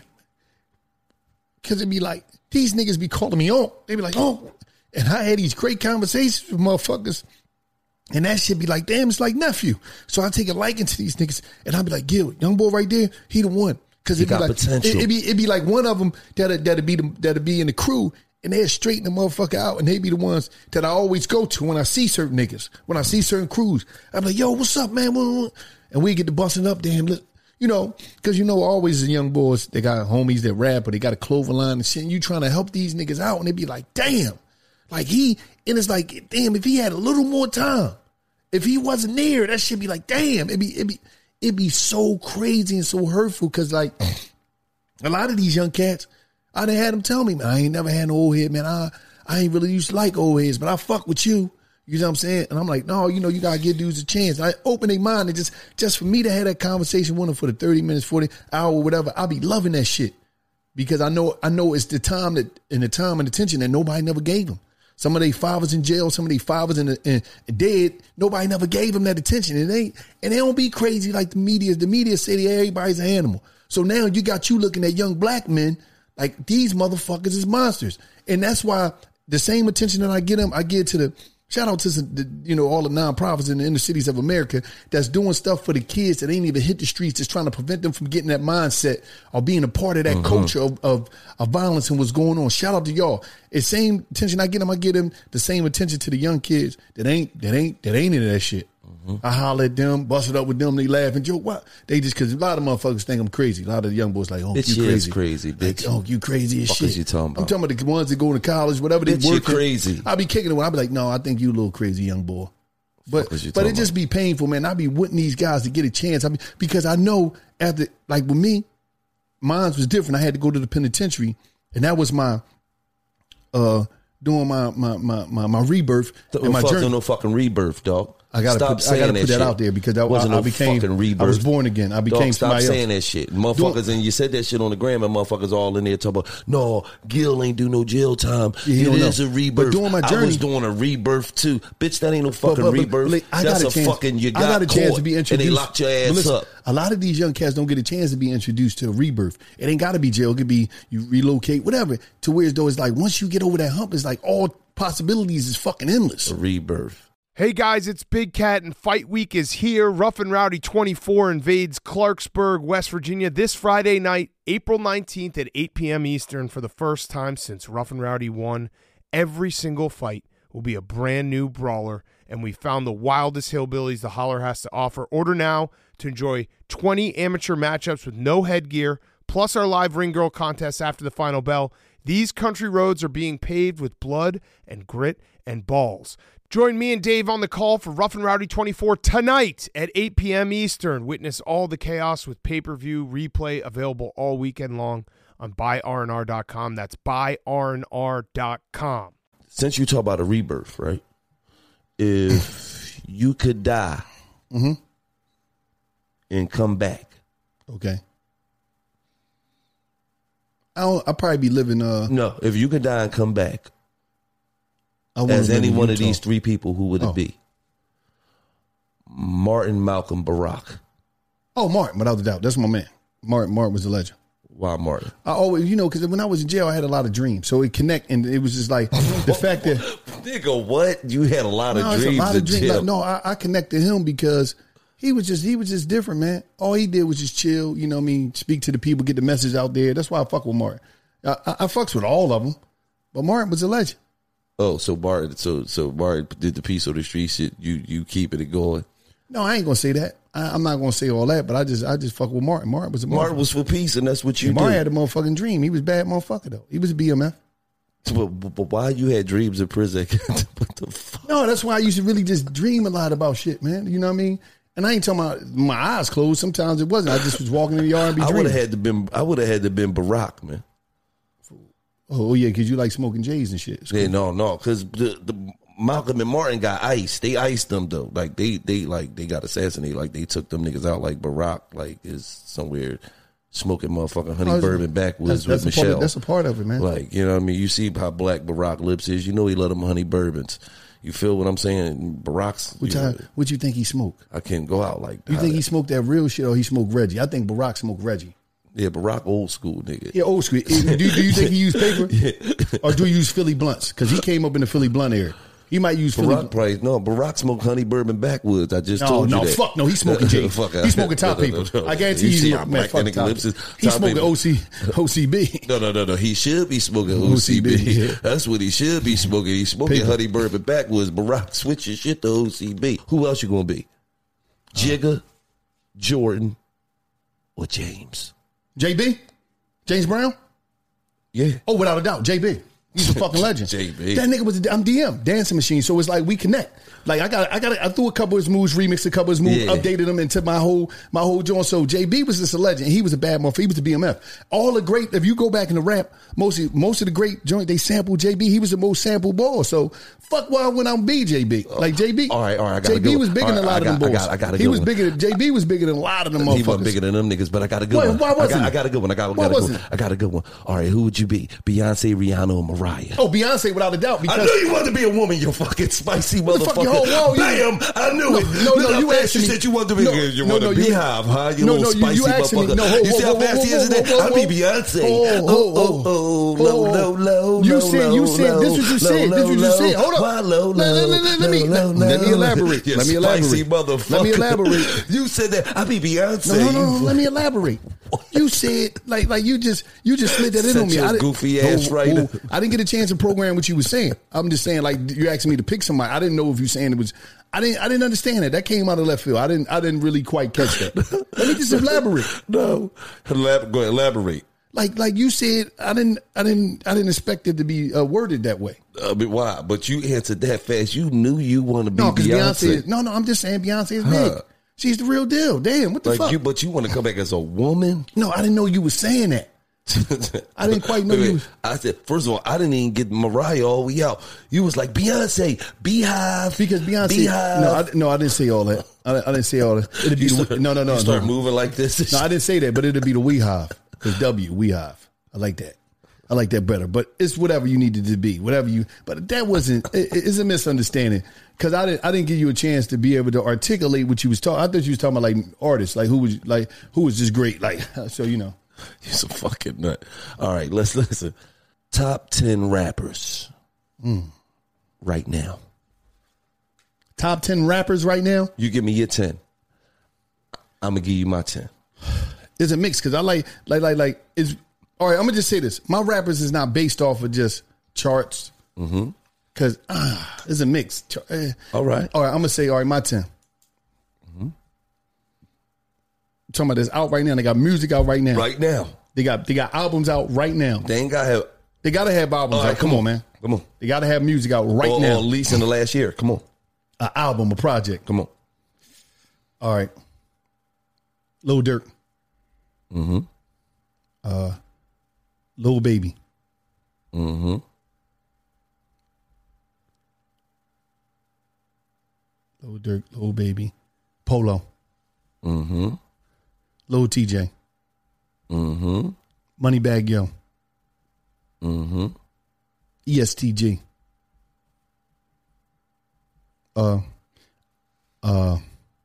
because it be like these niggas be calling me on. They be like, oh, and I had these great conversations with motherfuckers. And that shit be like, damn, it's like nephew. So I take a liking to these niggas, and I be like, Gil, young boy right there, he the one. Because it be like potential. It, it be it be like one of them that that'd be the, that'd be in the crew, and they'd straighten the motherfucker out, and they be the ones that I always go to when I see certain niggas, when I see certain crews. I'm like, yo, what's up, man? And we get to busting up, damn, you know, because you know always the young boys, they got homies that rap, or they got a clothing line and shit, and you trying to help these niggas out, and they be like, damn. Like he, and it's like, damn, if he had a little more time, if he wasn't there, that shit be like, damn, it be, it be, it be so crazy and so hurtful. Cause like a lot of these young cats, I done had them tell me, man, I ain't never had no old head, man. I, I ain't really used to like old heads, but I fuck with you. You know what I'm saying? And I'm like, no, you know, you gotta give dudes a chance. I open their mind and just, just for me to have that conversation with them for the thirty minutes, forty hour, whatever, I'll be loving that shit. Because I know, I know it's the time that, and the time and attention that nobody never gave them. Some of their fathers in jail, some of their fathers in, in, in dead. Nobody never gave them that attention. And they and they don't be crazy like the media. The media say that everybody's an animal. So now you got you looking at young black men like these motherfuckers is monsters. And that's why the same attention that I get them, I get to the shout out to some, the, you know, all the nonprofits in the inner cities of America that's doing stuff for the kids that ain't even hit the streets, that's trying to prevent them from getting that mindset or being a part of that mm-hmm. culture of, of, of violence and what's going on. Shout out to y'all. It's same attention I get them, I get them the same attention to the young kids that ain't that ain't that ain't into that shit. Mm-hmm. I holler at them, bust it up with them, they laugh and joke. What? They just because a lot of motherfuckers think I'm crazy. A lot of the young boys like, oh, bitch, you crazy, crazy, bitch. Like, oh, you crazy as fuck shit. Is you talking about? I'm talking about the ones that go to college, whatever they bitch, work. Crazy. I be kicking it when I be like, no, I think you a little crazy, young boy. But but it just be painful, man. I be wanting these guys to get a chance. I mean, because I know after, like with me, mine was different. I had to go to the penitentiary, and that was my uh doing my my my my, my rebirth Don't and my fuck journey. No fucking rebirth, dog. I gotta stop put, saying I gotta that put that shit. out there because I, Wasn't I, I no became fucking rebirth. I was born again. I became dog, stop somebody saying else. that shit. Motherfuckers, Doing, and you said that shit on the gram, and motherfuckers all in there talking about, no, Gil ain't do no jail time. Yeah, it is know. a rebirth. But doing my journey, I was doing a rebirth too. Bitch, that ain't no fucking but, but, rebirth. But, I That's got a, a chance, fucking, you got, I got a chance to be and introduced. they locked your ass listen, up. A lot of these young cats don't get a chance to be introduced to a rebirth. It ain't got to be jail. It could be you relocate, whatever. To where as though it's like once you get over that hump, it's like all possibilities is fucking endless. A rebirth. Hey guys, it's Big Cat and Fight Week is here. Rough and Rowdy twenty-four invades Clarksburg, West Virginia this Friday night, April nineteenth at eight p.m. Eastern. For the first time since Rough and Rowdy won, every single fight will be a brand new brawler, and we found the wildest hillbillies the Holler has to offer. Order now to enjoy twenty amateur matchups with no headgear, plus our live Ring Girl contest after the final bell. These country roads are being paved with blood and grit and balls. Join me and Dave on the call for Rough and Rowdy twenty-four tonight at eight p.m. Eastern. Witness all the chaos with pay-per-view replay available all weekend long on buy R N R dot com. That's buy R N R dot com. Since you talk about a rebirth, right? If you could die mm-hmm. and come back. Okay. I'll, I'll probably be living... Uh, no, if you could die and come back, I as any one Utah. of these three people, who would it oh. be? Martin, Malcolm, Barack. Oh, Martin, without a doubt. That's my man. Martin, Martin was a legend. Why Martin? I always, you know, because when I was in jail, I had a lot of dreams. So it connect, and it was just like the fact that... Nigga, what? You had a lot of no, dreams a lot in of dreams. jail. Like, no, I, I connected him because he was just he was just different, man. All he did was just chill, you know what I mean, speak to the people, get the message out there. That's why I fuck with Martin. I, I, I fucks with all of them, but Martin was a legend. Oh, so Martin, so so Martin did the Peace on the Street shit. You you keeping it going? No, I ain't gonna say that. I, I'm not gonna say all that, but I just I just fuck with Martin. Martin was a Martin was for peace, and that's what you yeah, did. Martin had a motherfucking dream. He was a bad motherfucker though. He was a B M F. But, but why you had dreams in prison? What the fuck? No, that's why I used to really just dream a lot about shit, man. You know what I mean? And I ain't talking about my eyes closed. Sometimes it wasn't. I just was walking in the yard and be I dreaming. would have had to been. I would have had to been Barack, man. Oh yeah, because you like smoking J's and shit. Yeah, no, no, because the, the Malcolm and Martin got iced. They iced them though. Like they, they like they got assassinated. Like they took them niggas out. Like Barack, like is somewhere smoking motherfucking honey Oh, bourbon backwoods that's, that's with a part Michelle. of, that's a part of it, man. Like, you know what I mean? You see how black Barack lips is. You know he let them honey bourbons. You feel what I'm saying? Barack's. What you time? know, What you think he smoked? I can't go out like that. You think he smoked that real shit or he smoked Reggie? I think Barack smoked Reggie. Yeah, Barack old school nigga. Yeah, old school. do, do you think he used paper? Yeah. Or do you use Philly blunts? Because he came up in the Philly blunt era. He might use Philly. Barack probably, no, Barack smoked honey bourbon backwoods. I just No, told you no, that. fuck no. He's smoking J. Fuck, He's smoking top no, no, people. no, no. I guarantee You he's see smoking, how man, black fuck that nigga top lips is? people. He's Top smoking people. O C, O C B. No, no, no, no. He should be smoking O C B. O C B, yeah. That's what he should be smoking. He's smoking Paper. honey bourbon backwoods. Barack, switch your shit to O C B. Who else you gonna be? Jigga, Jordan, or James? J B? James Brown? Yeah. Oh, without a doubt, J B. He's a fucking legend. J B. That nigga was a, I'm D M, dancing machine. So it's like we connect. Like I got, I got, I threw a couple of his moves, remixed a couple of his moves, Yeah. updated them into my whole, my whole joint. So J B was just a legend. He was a bad motherfucker. He was a B M F. All the great. If you go back in the rap, most of, most of the great joint they sampled J B. He was the most sampled ball. So fuck why when I'm B J B. Like J B. All right, all right. I gotta J B go. was bigger All than a right, lot I of got- them I balls. got- I gotta he go was one. bigger than J B was bigger than a lot of them motherfuckers. He wasn't bigger than them niggas, but I got a good Why- one. why I got, wasn't I he? got a good one. I got, I Why got a good wasn't one. he? I got a good one. All right, who would you be? Beyonce, Rihanna, or Mariah? Oh, Beyonce without a doubt. Because I knew you wanted to be a woman, you fucking spicy What the fuck, motherfucker. your whole wall, you- Bam! I knew No, it. no, Look no, how you fast asked you me- said you want to be. no, you no, want no, to you- beehive, huh? You no, little no, you- you spicy asked me- motherfucker. no, whoa, you see whoa, how fast whoa, he is in whoa, there? whoa, I'll be whoa. Beyonce. Oh, Oh, oh, oh, oh, low, low, low, You low, said, you low, said, low, this what you said. low, This what you low, said. Hold up. why low, Let- let- let- let- let me- low, let- let me low, elaborate. you Let me spicy elaborate. motherfucker. Let me elaborate. You said that. I'll be Beyonce. No, no, no, no. Let me elaborate. You said like like you just you just slid that in Set on me. your I didn't- goofy ass right now. I didn't get a chance to program what you were saying. I'm just saying like you asked me to pick somebody. I didn't know if you saying it was. I didn't. I didn't understand that. That came out of left field. I didn't. I didn't really quite catch that. Let me just elaborate. No, Elab- go ahead, elaborate. Like like you said, I didn't. I didn't. I didn't expect it to be uh, worded that way. Uh, but why? But you answered that fast. You knew you want to be No, because Beyonce. Beyonce. Is, no, no. I'm just saying Beyonce is Huh. big. She's the real deal. Damn. What the Like fuck? you, but you want to come back as a woman. No, I didn't know you were saying that. I didn't quite know Wait, wait. you. I said, first of all, I didn't even get Mariah all the way out. You was like Beyonce, Beehive, Because Beyonce, Beehive. no, I, no, I didn't say all that. I, I didn't say all that. It'd be You the, start, no, no, no. You start no. moving like this. No, I didn't say that, but it'd be the Weehive. Because W, Weehive. I like that. I like that better. But it's whatever you needed to be, whatever you. But that wasn't. It, it's a misunderstanding because I didn't. I didn't give you a chance to be able to articulate what you was talking. I thought you was talking about like artists, like who was like who was just great, like so you know. You're some fucking nut. All right, let's listen. Top ten rappers Mm. right now. Top ten rappers right now. You give me your ten. I'm gonna give you my ten. It's a mix because I like like like like is all right. I'm gonna just say this: my rappers is not based off of just charts. Mm-hmm. Because ah, it's a mix. Char- eh. All right. All right. I'm gonna say all right. My ten. Mm-hmm. Talking about this out right now. They got music out right now. Right now. They got they got albums out right now. They ain't got to have. They got to have albums Right, out. Come, come on, man. Come on. They got to have music out right or, now. Or at least in the last year. Come on. An album, a project. Come on. All right. Lil Durk. Mm-hmm. Uh, Lil Baby. Mm-hmm. Lil Durk, Lil Baby. Polo. Mm-hmm. Lil T J. Mm-hmm. Moneybagg Yo. Mm-hmm. E S T G. Uh, uh,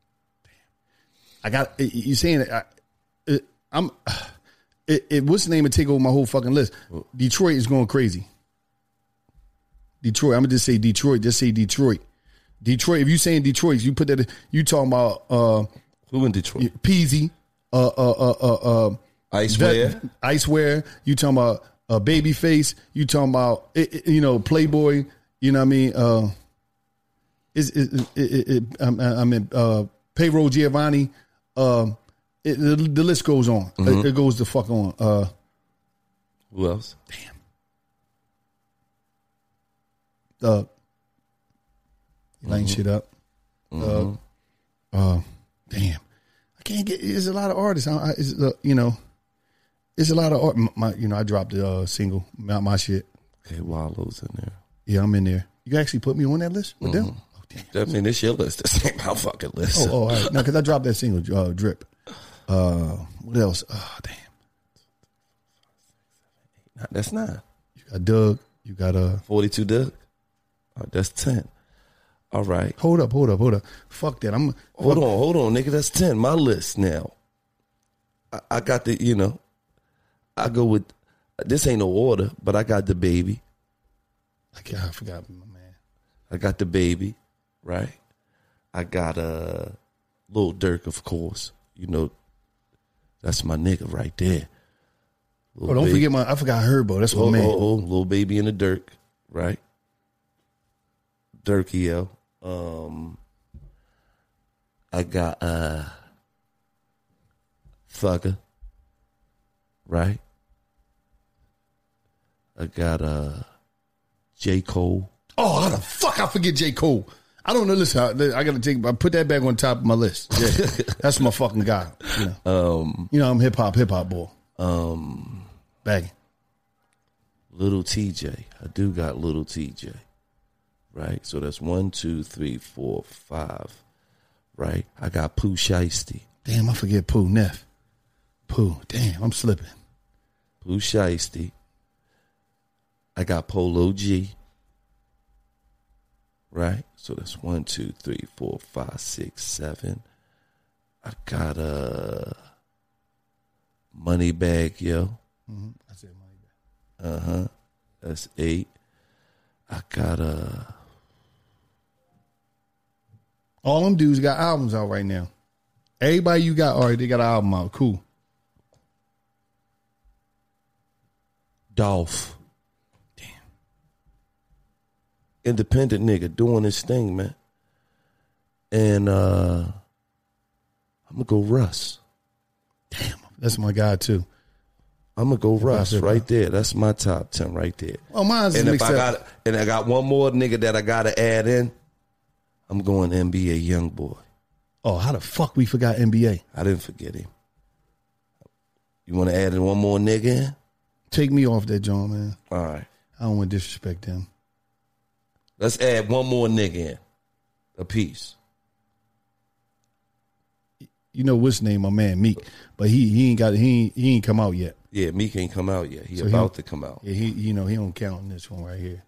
I got you saying it. I, it I'm. It, it, what's the name of take over my whole fucking list? Detroit is going crazy. Detroit. I'm gonna just say Detroit. Just say Detroit. Detroit. If you saying Detroit, you put that. You talking about uh, who in Detroit? Peasy. Uh, uh, uh, uh, uh, Icewear. Icewear. You talking about uh, Babyface. You talking about it, it, you know Playboy. You know what I mean? Uh, is it, it, it, it, I mean uh, Payroll Giovanni. Um. It, the, the list goes on. Mm-hmm. It, it goes the fuck on. Uh, Who else? Damn. Uh, line mm-hmm. shit up. Mm-hmm. Uh, uh, damn. I can't get. There's a lot of artists. I, I, it's, uh, you know, it's a lot of art. My, you know, I dropped the uh, single, my, my shit. Okay, Wallow's in there. Yeah, I'm in there. You actually put me on that list with mm-hmm. them. Oh, damn. I mean, it's your list. This ain't my fucking list. Oh, oh all right. No, because I dropped that single, uh, Drip. Uh, what else? Oh, damn. That's nine. You got Doug. You got uh forty-two Doug. Oh, that's ten. All right. Hold up, hold up, hold up. Fuck that. I'm hold fuck. on, hold on, nigga. That's ten. My list now. I, I got the, you know, I go with this ain't no order, but I got the baby. I, I forgot my man. I got the baby, right? I got a uh, Lil Durk, of course. You know. That's my nigga right there. Lil oh, don't baby. forget my. I forgot Herbo. That's my oh, man. Oh, oh, Lil Baby in the Durk, right? Durky, yo. Um, I got uh, Thugger, right? I got uh, J. Cole. Oh, how the fuck I forget J. Cole? I don't know. Listen, I, I got to take. I put that back on top of my list. Yeah, that's my fucking guy. You know, um, you know I'm hip hop, hip hop boy. Um, Bagging. Little T J. I do got Little T J. Right. So that's one, two, three, four, five. Right. I got Pooh Shiesty. Damn, I forget Pooh Neff. Pooh. Damn, I'm slipping. Pooh Shiesty. I got Polo G. Right? So that's one, two, three, four, five, six, seven. I got a Moneybagg Yo. Mm-hmm. I said Moneybagg. Uh-huh. That's eight. I got a... All them dudes got albums out right now. Everybody you got, all right, they got an album out. Cool. Dolph. Independent nigga doing his thing, man. And uh I'm gonna go Russ. Damn, that's my guy too. I'm gonna go Russ right there. That's my top ten right there. Oh, mine's and if mixed I up. got and I got one more nigga that I gotta add in, I'm going N B A Youngboy. Oh, how the fuck we forgot N B A? I didn't forget him. You want to add in one more nigga in? Take me off that John, man. All right. I don't want to disrespect them. Let's add one more nigga in. A piece. You know what's his name, my man Meek, but he he ain't got he ain't, he ain't come out yet. Yeah, Meek ain't come out yet. He So about he- to come out. Yeah, he you know he don't count in this one right here.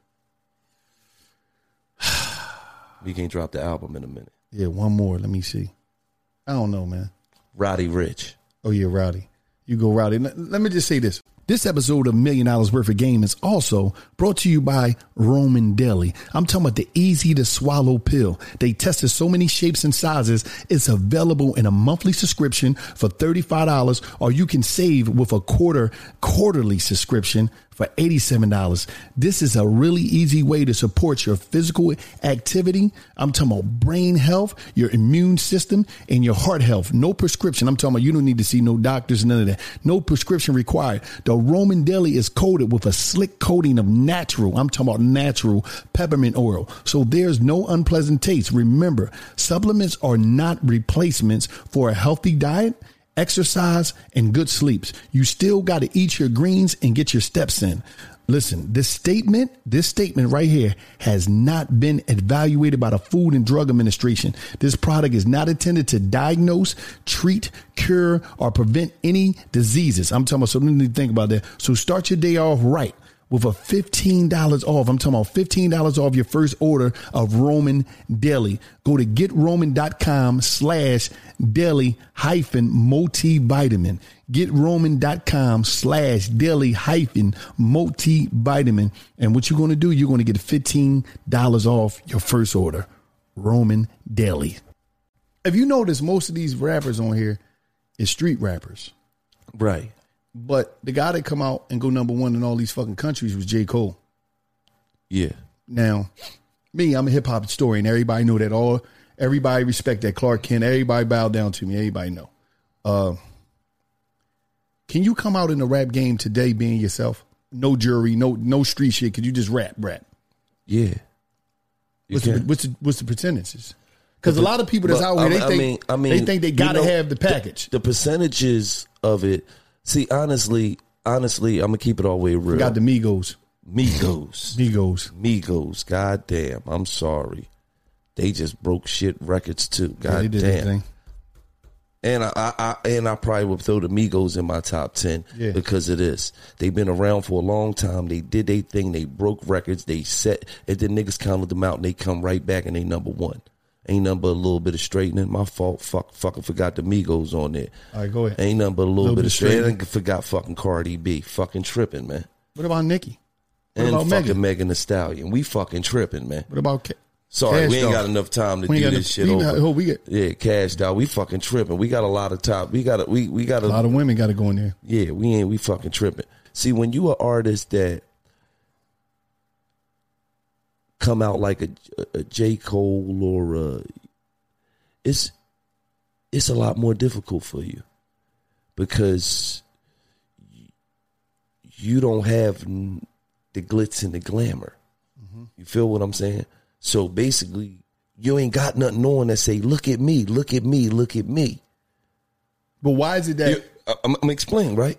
Meek ain't dropped the album in a minute. Yeah, one more. Let me see. I don't know, man. Roddy Rich. Oh yeah, Rowdy. You go Rowdy. Let, let me just say this. This episode of Million Dollars Worth of Game is also brought to you by Roman Deli. I'm talking about the easy to swallow pill. They tested so many shapes and sizes. It's available in a monthly subscription for thirty-five dollars, or you can save with a quarter quarterly subscription for eighty-seven dollars. This is a really easy way to support your physical activity. I'm talking about brain health, your immune system, and your heart health. No prescription. I'm talking about you don't need to see no doctors, none of that. No prescription required. The Roman Deli is coated with a slick coating of natural, I'm talking about natural peppermint oil. So there's no unpleasant taste. Remember, supplements are not replacements for a healthy diet, exercise, and good sleeps. You still got to eat your greens and get your steps in. Listen, this statement, this statement right here has not been evaluated by the Food and Drug Administration. This product is not intended to diagnose, treat, cure, or prevent any diseases. I'm talking about, so you need to think about that. So start your day off right with a fifteen dollars off. I'm talking about fifteen dollars off your first order of Roman Deli. Go to getroman.com slash deli hyphen multivitamin. Getroman.com slash deli hyphen multivitamin. And what you're going to do, you're going to get fifteen dollars off your first order. Roman Deli. If you notice, most of these rappers on here is street rappers. Right. But the guy that come out and go number one in all these fucking countries was J. Cole. Yeah. Now, me, I'm a hip hop historian. Everybody know that. All everybody respect that. Clark Kent. Everybody bow down to me. Everybody know. Uh, can you come out in the rap game today being yourself? No jury, no no street shit. Could you just rap, rap? Yeah. What's the, what's the what's the percentages? Because a lot of people that's but, out here, I they mean, think I mean, they think they gotta you know, have the package. The, the percentages of it. See, honestly, honestly, I'm gonna keep it all the way real. Got the Migos. Migos. Migos. Migos. God damn. I'm sorry. They just broke shit records too. God yeah, they did damn. Thing. And I, I, I and I probably would throw the Migos in my top ten yeah. because of this. They've been around for a long time. They did their thing. They broke records. They set, and then niggas counted them out, and they come right back and they number one. Ain't nothing but a little bit of straightening. My fault. Fuck, fucking forgot the Migos on there. All right, go ahead. Ain't nothing but a little, little bit, bit of straightening. I forgot fucking Cardi B. Fucking tripping, man. What about Nicki? What and about fucking Megan? Megan Thee Stallion. We fucking tripping, man. What about Ca- Sorry, Cash we ain't Dog? got enough time to we do got this enough, shit over. Got, we get, yeah, Cash Dog. We fucking tripping. We got a lot of top. We got a, we we got a, a lot of women got to go in there. Yeah, we ain't. We fucking tripping. See, when you an artist that come out like a, a, a J. Cole or a, it's it's a lot more difficult for you because you don't have the glitz and the glamour. Mm-hmm. You feel what I'm saying? So basically, you ain't got nothing on that say, "Look at me, look at me, look at me." But why is it that? You, I'm, I'm explaining, right?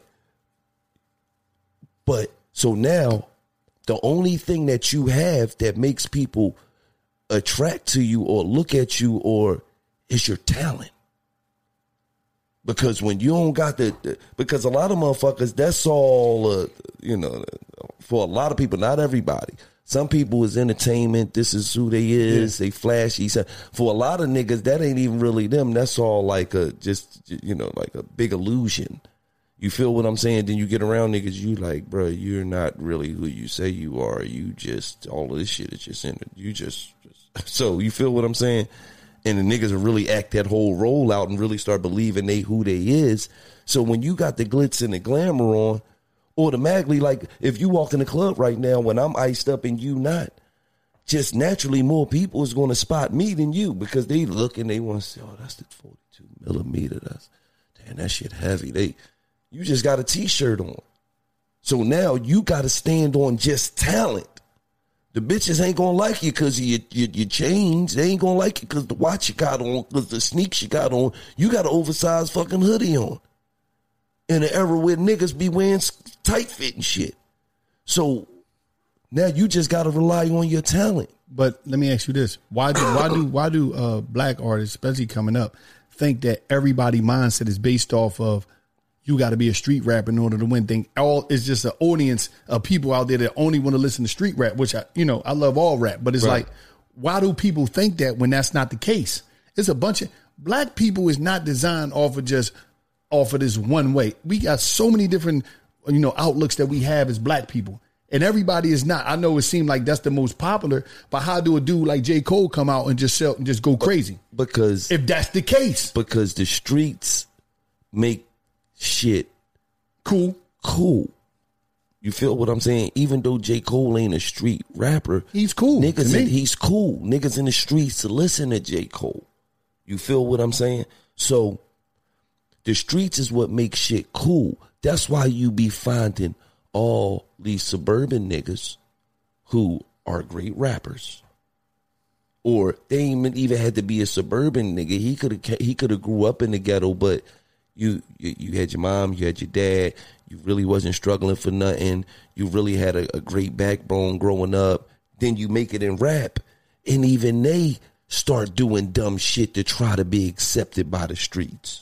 But so now, the only thing that you have that makes people attract to you or look at you or is your talent. Because when you don't got the, the because a lot of motherfuckers, that's all, uh, you know, for a lot of people, not everybody. Some people is entertainment. This is who they is. Yeah. They flashy. So for a lot of niggas, that ain't even really them. That's all like a, just, you know, like a big illusion. You feel what I'm saying? Then you get around niggas, you like, bro, you're not really who you say you are. You just, all of this shit is just in it. You just, just, so you feel what I'm saying? And the niggas will really act that whole role out and really start believing they who they is. So when you got the glitz and the glamour on, automatically, like if you walk in the club right now when I'm iced up and you not, just naturally more people is going to spot me than you because they look and they want to say, oh, that's the forty-two millimeter. That's, damn, that shit heavy. They, you just got a t-shirt on. So now you got to stand on just talent. The bitches ain't gonna like you because of your, your, your chains. They ain't gonna like you because the watch you got on, because the sneaks you got on. You got an oversized fucking hoodie on. In an era where niggas be wearing tight fit and shit. So now you just got to rely on your talent. But let me ask you this: Why do why do why do uh, black artists, especially coming up, think that everybody mindset is based off of you got to be a street rapper in order to win? Think all is just an audience of people out there that only want to listen to street rap, which I, you know, I love all rap, but it's right. like, why do people think that when that's not the case? It's a bunch of black people is not designed off of just off of this one way. We got so many different, you know, outlooks that we have as black people, and everybody is not. I know it seemed like that's the most popular, but how do a dude like J. Cole come out and just sell and just go crazy? Because if that's the case, because the streets make shit cool, cool. You feel what I'm saying? Even though J. Cole ain't a street rapper, he's cool. Niggas, in, he's cool. Niggas in the streets to listen to J. Cole. You feel what I'm saying? So the streets is what makes shit cool. That's why you be finding all these suburban niggas who are great rappers. Or they ain't even had to be a suburban nigga. He could have he could have grew up in the ghetto, but you, you you had your mom, you had your dad. You really wasn't struggling for nothing. You really had a, a great backbone growing up. Then you make it in rap. And even they start doing dumb shit to try to be accepted by the streets.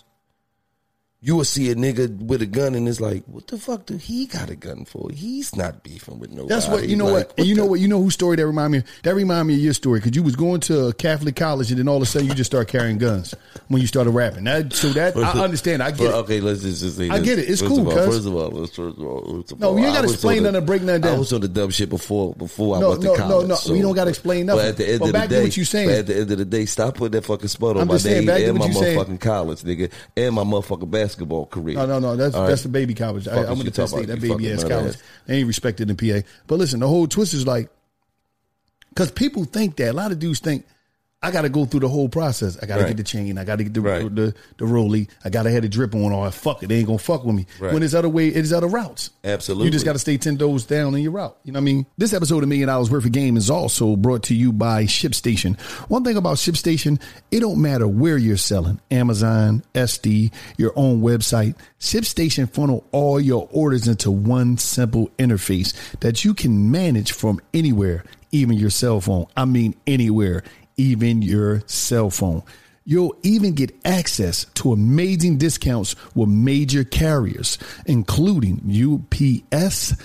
You will see a nigga with a gun and it's like, what the fuck do he got a gun for? He's not beefing with nobody. That's what, you know like, what, what and you the- know what, you know whose story that remind me of? That remind me of your story, because you was going to a Catholic college and then all of a sudden you just start carrying guns when you started rapping. That, so that, I understand, I get But, it. okay, let's just, just say I this. get it. It's first cool, Of all, cuz. first of all, let's first of all, first of No, all, you ain't I gotta was explain on the- nothing to break nothing down. I was on the dumb shit before before No, I went no, to no, college. no, so- we don't gotta explain But nothing. at the end But of the back to day, what you saying. but at the end of the day, stop putting that fucking spot on I'm my just saying, name back to and my what you saying. motherfucking college, nigga, and my motherfucking basketball career. No, no, no. That's All that's right? the baby college. I, Fuck I is went you to Penn talking State. That about, you baby ass fucking college. nut ass? They ain't respected in P A. But listen, the whole twist is like, because people think that a lot of dudes think I got to go through the whole process. I got to Right. get the chain. I got to get the Right. the the rollie. I got to have the drip on. Or fuck it, they ain't gonna fuck with me. Right. When there's other way, there's other routes. Absolutely. You just got to stay ten toes down in your route. You know what I mean? This episode of Million Dollars Worth of Game is also brought to you by ShipStation. One thing about ShipStation, it don't matter where you're selling. Amazon, S D, your own website. ShipStation funnel all your orders into one simple interface that you can manage from anywhere, even your cell phone. I mean anywhere, even your cell phone. You'll even get access to amazing discounts with major carriers, including U P S,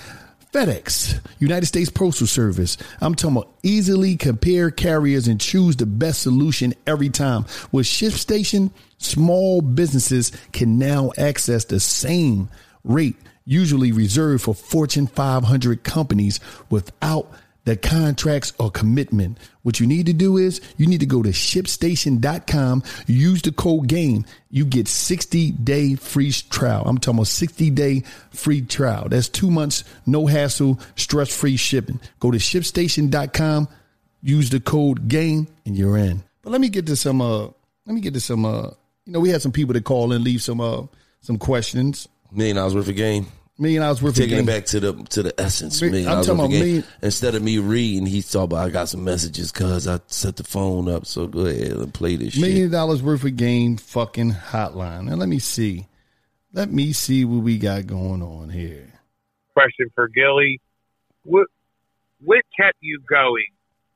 FedEx, United States Postal Service. I'm talking about easily compare carriers and choose the best solution every time. With ShipStation, small businesses can now access the same rate usually reserved for Fortune five hundred companies without the contracts or commitment. What you need to do is you need to go to ship station dot com, use the code GAME. You get sixty day free trial. I'm talking about sixty day free trial. That's two months, no hassle, stress free shipping. Go to ship station dot com, use the code GAME, and you're in. But let me get to some, uh, let me get to some, uh, you know, we had some people that call and leave some, uh, some questions. Million dollars worth of game. Million dollars worth Taking of it game. back to the to the essence. I'm Million talking dollars worth of about game. million- Instead of me reading, he's talking about I got some messages because I set the phone up. So go ahead and play this shit. Million dollars worth of game fucking hotline. Now let me see. Let me see what we got going on here. Question for Gilly. What, what kept you going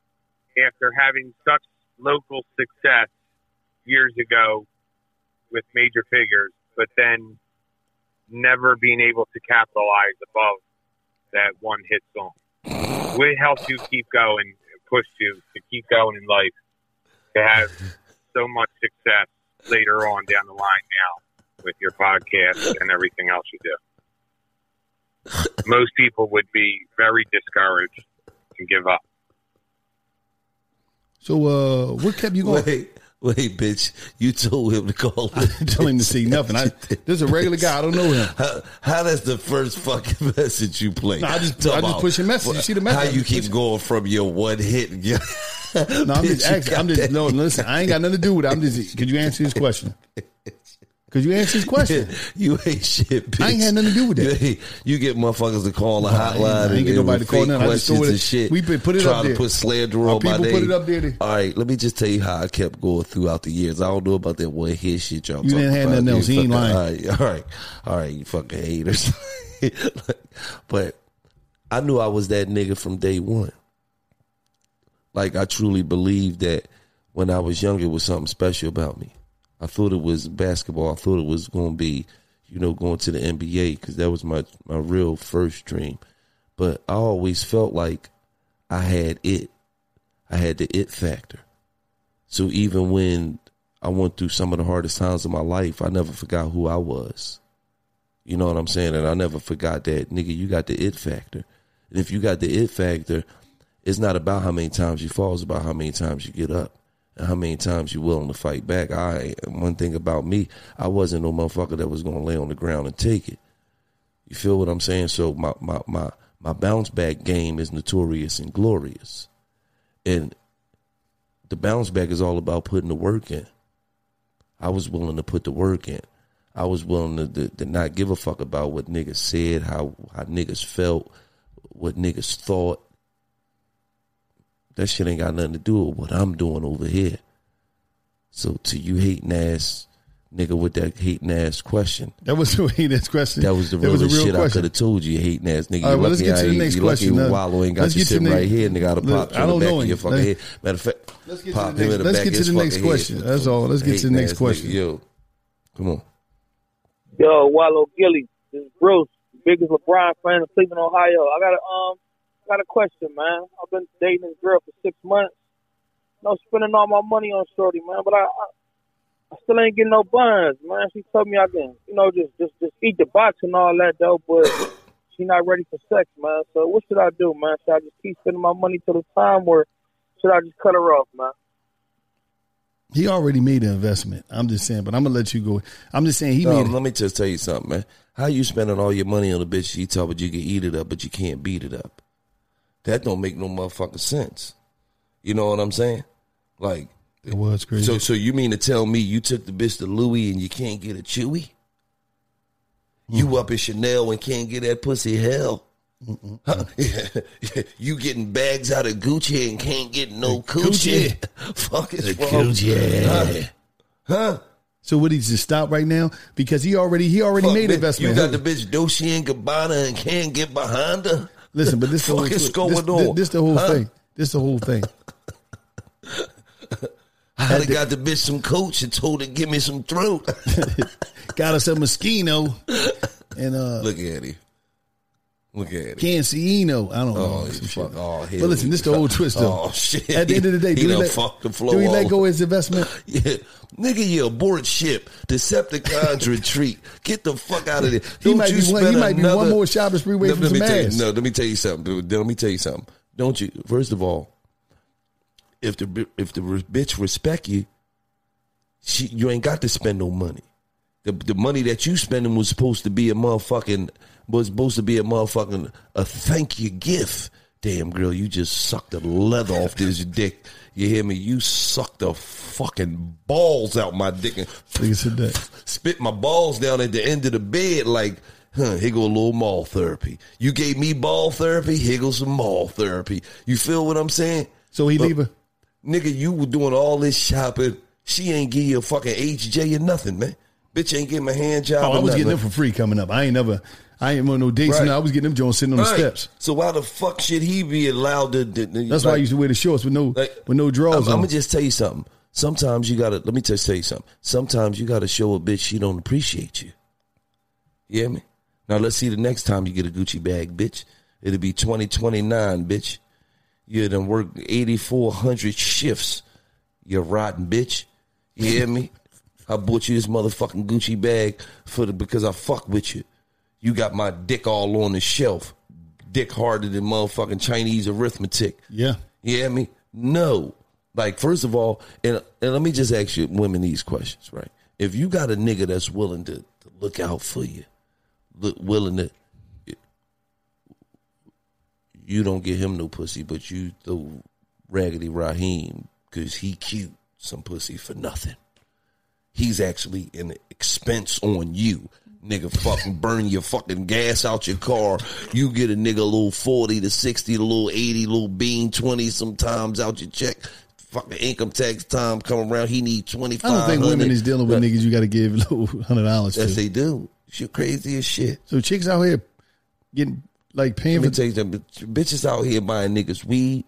after having such local success years ago with major figures, but then never being able to capitalize above that one hit song? What helped you keep going, pushed you to keep going in life, to have so much success later on down the line now with your podcast and everything else you do? Most people would be very discouraged and give up. So uh what kept you going? Wait, wait, bitch. You told him to call. I didn't tell him to see nothing. I, this is a regular guy. I don't know him. How, how that's the first fucking message you play? No, I just- Talk I just about push your message. You see the message? How I you just keep push- going from your one hit? No, I'm just asking. I'm just no. Listen, I ain't got nothing to do with it. I'm just. Could you answer his question? Could you answer his question? You ain't shit, bitch. I ain't had nothing to do with You, that. ain't- you get motherfuckers to call the No, I ain't- hotline I ain't and, get and nobody with to call fake nothing. I just questions threw it- and shit. we put- put it trying up to there. put slander Our on my people name. put it up there, they- All right, let me just tell you how I kept going throughout the years. I don't know about that one hit shit y'all You talking didn't have about. nothing else. You He ain't fucking- lying. All right, all right, all right, you fucking haters. But I knew I was that nigga from day one. Like, I truly believed that when I was young, it was something special about me. I thought it was basketball. I thought it was going to be, you know, going to the N B A because that was my, my real first dream. But I always felt like I had it. I had the it factor. So even when I went through some of the hardest times of my life, I never forgot who I was. You know what I'm saying? And I never forgot that, nigga, you got the it factor. And if you got the it factor, it's not about how many times you fall, it's about how many times you get up and how many times you're willing to fight back. I One thing about me, I wasn't no motherfucker that was going to lay on the ground and take it. You feel what I'm saying? So my my my my bounce back game is notorious and glorious, and the bounce back is all about putting the work in. I was willing to put the work in. I was willing to, to, to not give a fuck about what niggas said, how how niggas felt, what niggas thought. That shit ain't got nothing to do with what I'm doing over here. So to you hating ass nigga with that hating ass question. That was the hating ass question. That was the realest real shit question. I could have told you, hating ass nigga. All right, well, let's get to the I, next you question. Lucky Uh, Wallow ain't got let's you get to sitting the- right here, nigga. I'd have Look, popped I you in don't the back know of your him. fucking Let's- head. Matter of fact, Let's get pop to the him next, in the let's back get of to his the next fucking question. head. That's all. Let's get to the Hating next ass question. nigga. Yo, come on. Yo, Wallow Gilly, this is Bruce, biggest LeBron fan of Cleveland, Ohio. I got a um, got a question, man. I've been dating this girl for six months. No spending all my money on shorty, man, but I, I, I still ain't getting no buns, man. She told me I can, you know, just just just eat the box and all that, though. But she not ready for sex, man. So what should I do, man? Should I just keep spending my money till the time, or should I just cut her off, man? He already made an investment. I'm just saying, but I'm gonna let you go. I'm just saying he No, made. let me just tell you something, man. How you spending all your money on a bitch you tell, but you can eat it up, but you can't beat it up? That don't make no motherfucking sense. You know what I'm saying? Like, it was crazy. So, so you mean to tell me you took the bitch to Louis and you can't get a Chewy? Mm. You up in Chanel and can't get that pussy? Hell, huh? You getting bags out of Gucci and can't get no coochie? Fuck is wrong? Coochie. Huh? Huh? So what? He just stop right now because he already he already Fuck, made bitch, investment. You got the bitch Dolce and Gabbana and can't get behind her. Listen, but this the whole, fuck is this, going this, on? This the whole Huh? thing. This the whole thing. I had got the bitch some coach and told her give me some throat. Got us a Moschino and uh Look at him. Look at him. Cancino. I don't know. Oh, some fuck. shit. Oh, But listen, this the whole twist though. Oh, shit. At the end of the day, He do we done let, fucked the floor do we let off. go of his investment? Yeah. Nigga, you abort ship. Decepticons retreat. Get the fuck out of there. He Don't might you be one. spend He might be another- one more shopping spree away No, from let me some tell you- ass. No, let me tell you something. dude. Let me tell you something. Don't you? First of all, if the if the bitch respect you, she you ain't got to spend no money. The the money that you spending was supposed to be a motherfucking was supposed to be a motherfucking a thank you gift. Damn girl, you just sucked the leather off this dick. You hear me? You sucked the fucking balls out my dick and spit my balls down at the end of the bed like, huh, here go a little mall therapy. You gave me ball therapy, here goes some mall therapy. You feel what I'm saying? So he But, leave her? Nigga, you were doing all this shopping. She ain't give you a fucking H J or nothing, man. Bitch ain't getting my hand job. Oh, I or was nothing, getting them man. for free coming up. I ain't never. I ain't on no dates. Right. No, I was getting them Jones sitting on the Right. steps. So why the fuck should he be allowed to? to, to That's why I used to wear the shorts with no with no drawers I'm, I'm on. gonna just tell you something. Sometimes you gotta. Let me just tell you something. Sometimes you gotta show a bitch she don't appreciate you. You hear me? Now let's see the next time you get a Gucci bag, bitch. It'll be twenty twenty-nine, bitch. You done work eighty-four hundred shifts. You rotten bitch. You hear me? I bought you this motherfucking Gucci bag for the because I fuck with you. You got my dick all on the shelf. Dick harder than motherfucking Chinese arithmetic. Yeah. You hear me? No. Like, first of all, and, and let me just ask you women these questions, right? If you got a nigga that's willing to, to look out for you, look, willing to, you don't get him no pussy, but you throw Raggedy Raheem because he cute some pussy for nothing. He's actually an expense on you. Nigga fucking burn your fucking gas out your car. You get a nigga a little forty to sixty, a little eighty, a little bean twenty sometimes out your check. Fucking income tax time come around, he need twenty-five I don't think women hundred. is dealing with niggas you got to give a little hundred dollars to. Yes, they do. You're crazy as shit. So chicks out here getting like paying Let me for. tell you something. Bitches out here buying niggas weed.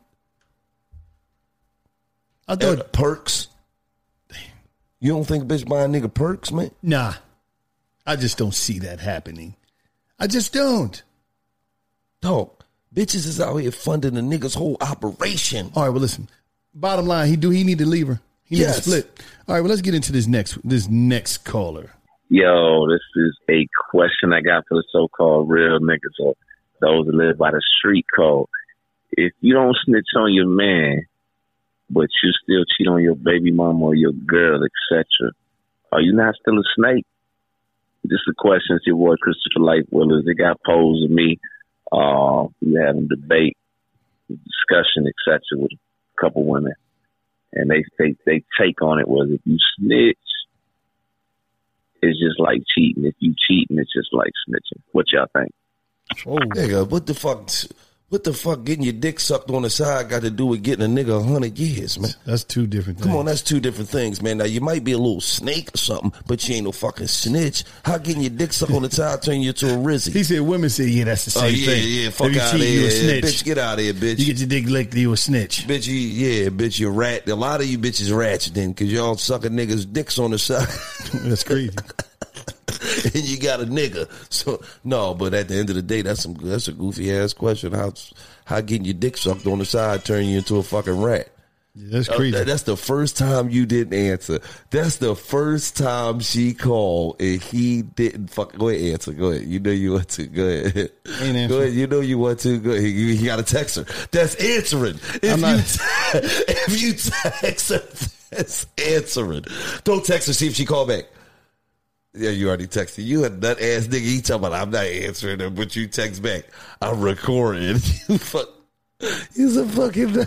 I thought and perks. You don't think a bitch buying nigga perks, man? Nah, I just don't see that happening. I just don't. Dog, bitches is out here funding the nigga's whole operation. All right, well, listen. Bottom line, he do he need to leave her. He Yes. need to split. All right, well, let's get into this next this next caller. Yo, this is a question I got for the so-called real niggas or those that live by the street code. If you don't snitch on your man, but you still cheat on your baby mama or your girl, et cetera, are you not still a snake? Just a question to your boy Christopher Light Willis. It got posed to me. Uh, we were having a debate, discussion, et cetera, with a couple women, and they they they take on it was if you snitch, it's just like cheating. If you cheating, it's just like snitching. What y'all think? Oh, nigga, what the fuck? What the fuck getting your dick sucked on the side got to do with getting a nigga a hundred years, man? That's two different things. Come on, that's two different things, man. Now, you might be a little snake or something, but you ain't no fucking snitch. How getting your dick sucked on the side turn you into a rizzy? He said women say, yeah, that's the same oh, yeah, thing. Yeah, yeah, fuck if you out cheat, of you here. a snitch. Bitch, get out of here, bitch. You get your dick licked, you a snitch. Bitch, you, yeah, bitch, you rat. A lot of you bitches rats then, because y'all sucking niggas' dicks on the side. That's crazy. And you got a nigga. So no, but at the end of the day, that's some that's a goofy ass question. How how getting your dick sucked on the side turn you into a fucking rat? Yeah, that's crazy. Uh, that's the first time you didn't answer. That's the first time she called and he didn't fuck. Go ahead, answer. Go ahead. You know you want to. Go ahead. Ain't Go ahead. You know you want to. Go ahead. You, you got to text her. That's answering. If I'm you not- te- if you text her, that's answering. Don't text her. See if she call back. Yeah, you already texted. You a nut ass nigga. You talking about I'm not answering her, but you text back. I'm recording. You fuck. You's a fucking nut.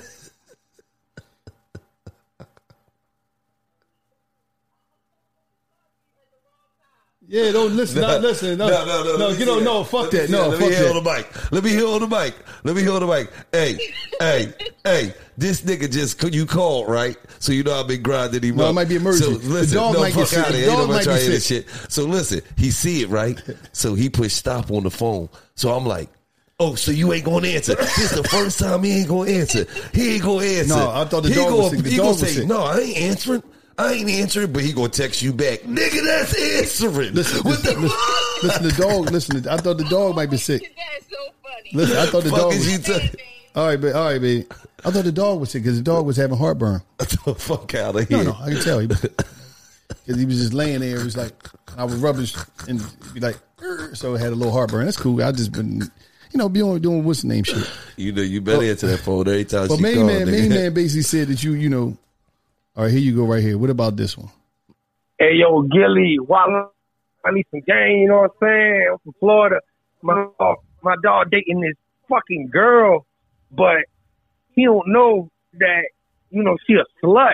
Yeah, don't listen. No, listen. No, no, no, no. no Let me get on. see No, that. fuck Let me that. see No, that. Let fuck me hear that. on the mic. Let me hear on the mic. Let me hear on the mic. Hey, hey, hey. This nigga just you called right, so you know I've been grinding him No, up. it might be emergency. So listen, The dog no, might fuck get sick. out of The here. Ain't dog nobody might trying be to hear this sick. shit. So listen, he see it right, so he pushed stop on the phone. So I'm like, oh, so you ain't gonna answer? This is the first time he ain't gonna answer. He ain't gonna answer. No, I thought the he dog gonna, was sick. The he dog gonna was say, sick. no, I ain't answering. I ain't answering, but he gonna text you back, nigga. That's answering. Listen, What listen, the listen, listen, the dog. Listen, I thought the dog might be sick. Listen, I thought the fuck dog. is Was, you t- all right, but all right, baby. I thought the dog was sick because the dog was having heartburn. the fuck out of No, here. no, I can tell. Because he, he was just laying there. It was like I was rubbish and be like, "Grr," so it had a little heartburn. That's cool. I just been, you know, be on doing what's the name shit. You know, you better answer that phone every time But she main call, man, nigga. main man basically said that you, you know, all right, here you go, right here. What about this one? Hey, yo, Gilly, Walla, I need some game, you know what I'm saying? I'm from Florida. My, my dog dating this fucking girl, but he don't know that, you know, she a slut.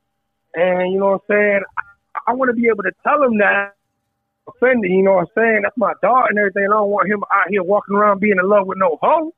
And, you know what I'm saying? I, I want to be able to tell him that offended, you know what I'm saying? That's my dog and everything. I don't want him out here walking around being in love with no hoe.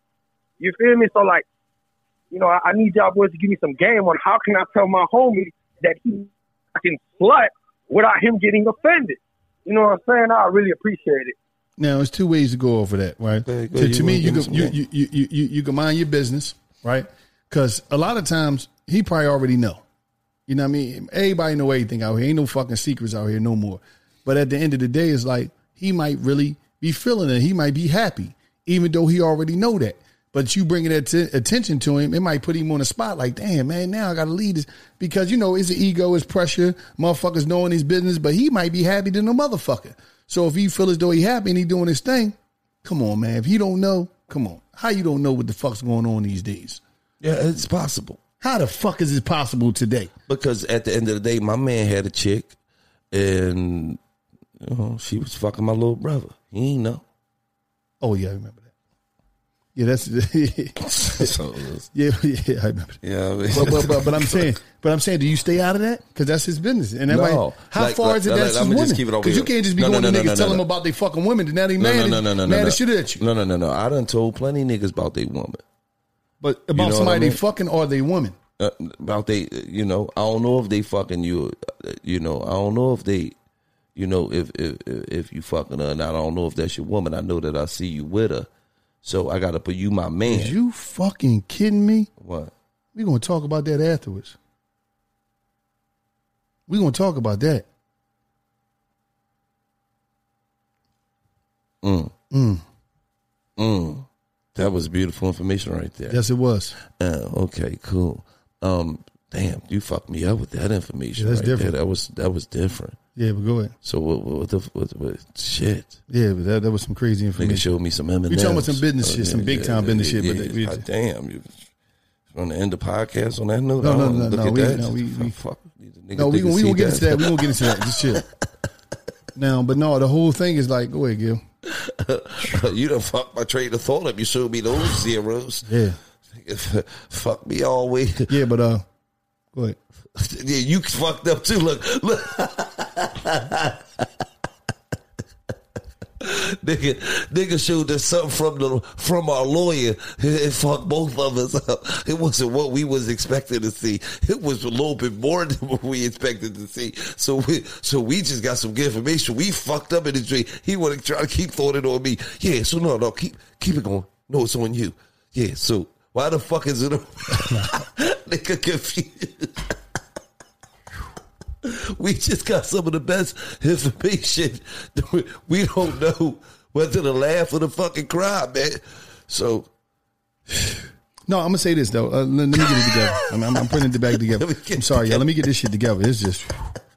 You feel me? So, like, you know, I, I need y'all boys to give me some game on how can I tell my homie that he fucking slut without him getting offended. You know what I'm saying? I really appreciate it. Now, there's two ways to go over that, right? Okay, go, to you to me, wanna you give can me you, some you, you, you, you, you can mind your business, right? Because a lot of times he probably already know. You know what I mean? Everybody know everything out here. Ain't no fucking secrets out here no more. But at the end of the day, it's like he might really be feeling it. He might be happy, even though he already know that. But you bringing that t- attention to him, it might put him on the spot like, damn, man, now I got to lead this. Because, you know, it's an ego, it's pressure, motherfuckers knowing his business, but he might be happy than a motherfucker. So if he feel as though he happy and he doing his thing, come on, man. If he don't know, come on. How you don't know what the fuck's going on these days? Yeah, it's possible. How the fuck is it possible today? Because at the end of the day, my man had a chick, and you know, she was fucking my little brother. He ain't know. Oh, yeah, I remember that. Yeah, that's So, yeah, yeah. I remember. That. yeah, I mean, But, but but but I'm saying, but I'm saying, do you stay out of that? Because that's his business. And that No. might, how Like, far like, is it like, that's like, his I'ma women? just keep it over Because you here. can't just be No, going no, to no, niggas no, no, tell no. them about they fucking women. And now they no, mad, no, and- no, no, no, mad no, as shit at you. no, no, no, no. I done told plenty niggas about they woman. But about know what somebody I mean? they fucking or they woman. Uh, about they, you know, I don't know if they fucking you. uh, You know, I don't know if they, you know, if if if you fucking her. And I don't know if that's your woman. I know that I see you with her. So I gotta put you my man. Is you fucking kidding me? What? We gonna talk about that afterwards. We gonna talk about that. Mm. Mm. Mm. That was beautiful information right there. Yes, it was. Uh, okay, cool. Um, damn, you fucked me up with that information. Yeah, that's right different. There. That was that was different. Yeah, but go ahead. So what? What the what, what, shit? Yeah, but that, that was some crazy Nigga information. showed me some M and M's. We talking about some business shit, some big time business shit. But Yeah, we, God damn, you want to end the podcast on that note? No, I no, don't no, look no, at we- that. no, we- we- fuck. These niggas no, we niggas gonna we see gonna get into that. We gonna get into that. Just chill. now, but no, the whole thing is like, go ahead, Gil. You done fucked my train of thought up. You showed me those zeros. Yeah. Fuck me all the way. Yeah, but uh, go ahead. Yeah, you fucked up too. Look, look. nigga, nigga showed us something from the from our lawyer. It, it fucked both of us up. It wasn't what we was expecting to see. It was a little bit more than what we expected to see. So we so we just got some good information. We fucked up in the dream. He wanted to try to keep throwing it on me. Yeah, so no, no, keep keep it going. No, it's on you. Yeah, so why the fuck is it on nigga confused? We just got some of the best information. We don't know whether to laugh or to fucking cry, man. So, no, I'm gonna say this though. Uh, let, let me get it together. I'm, I'm, I'm putting it back together. I'm sorry, y'all. Let me get this shit together. It's just.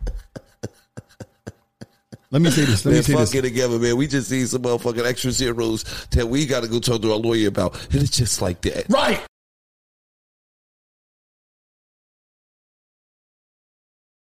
Let me say this. Let man, me say fuck this. it together, man. We just need some motherfucking extra zeros that we got to go talk to our lawyer about, and it's just like that. Right.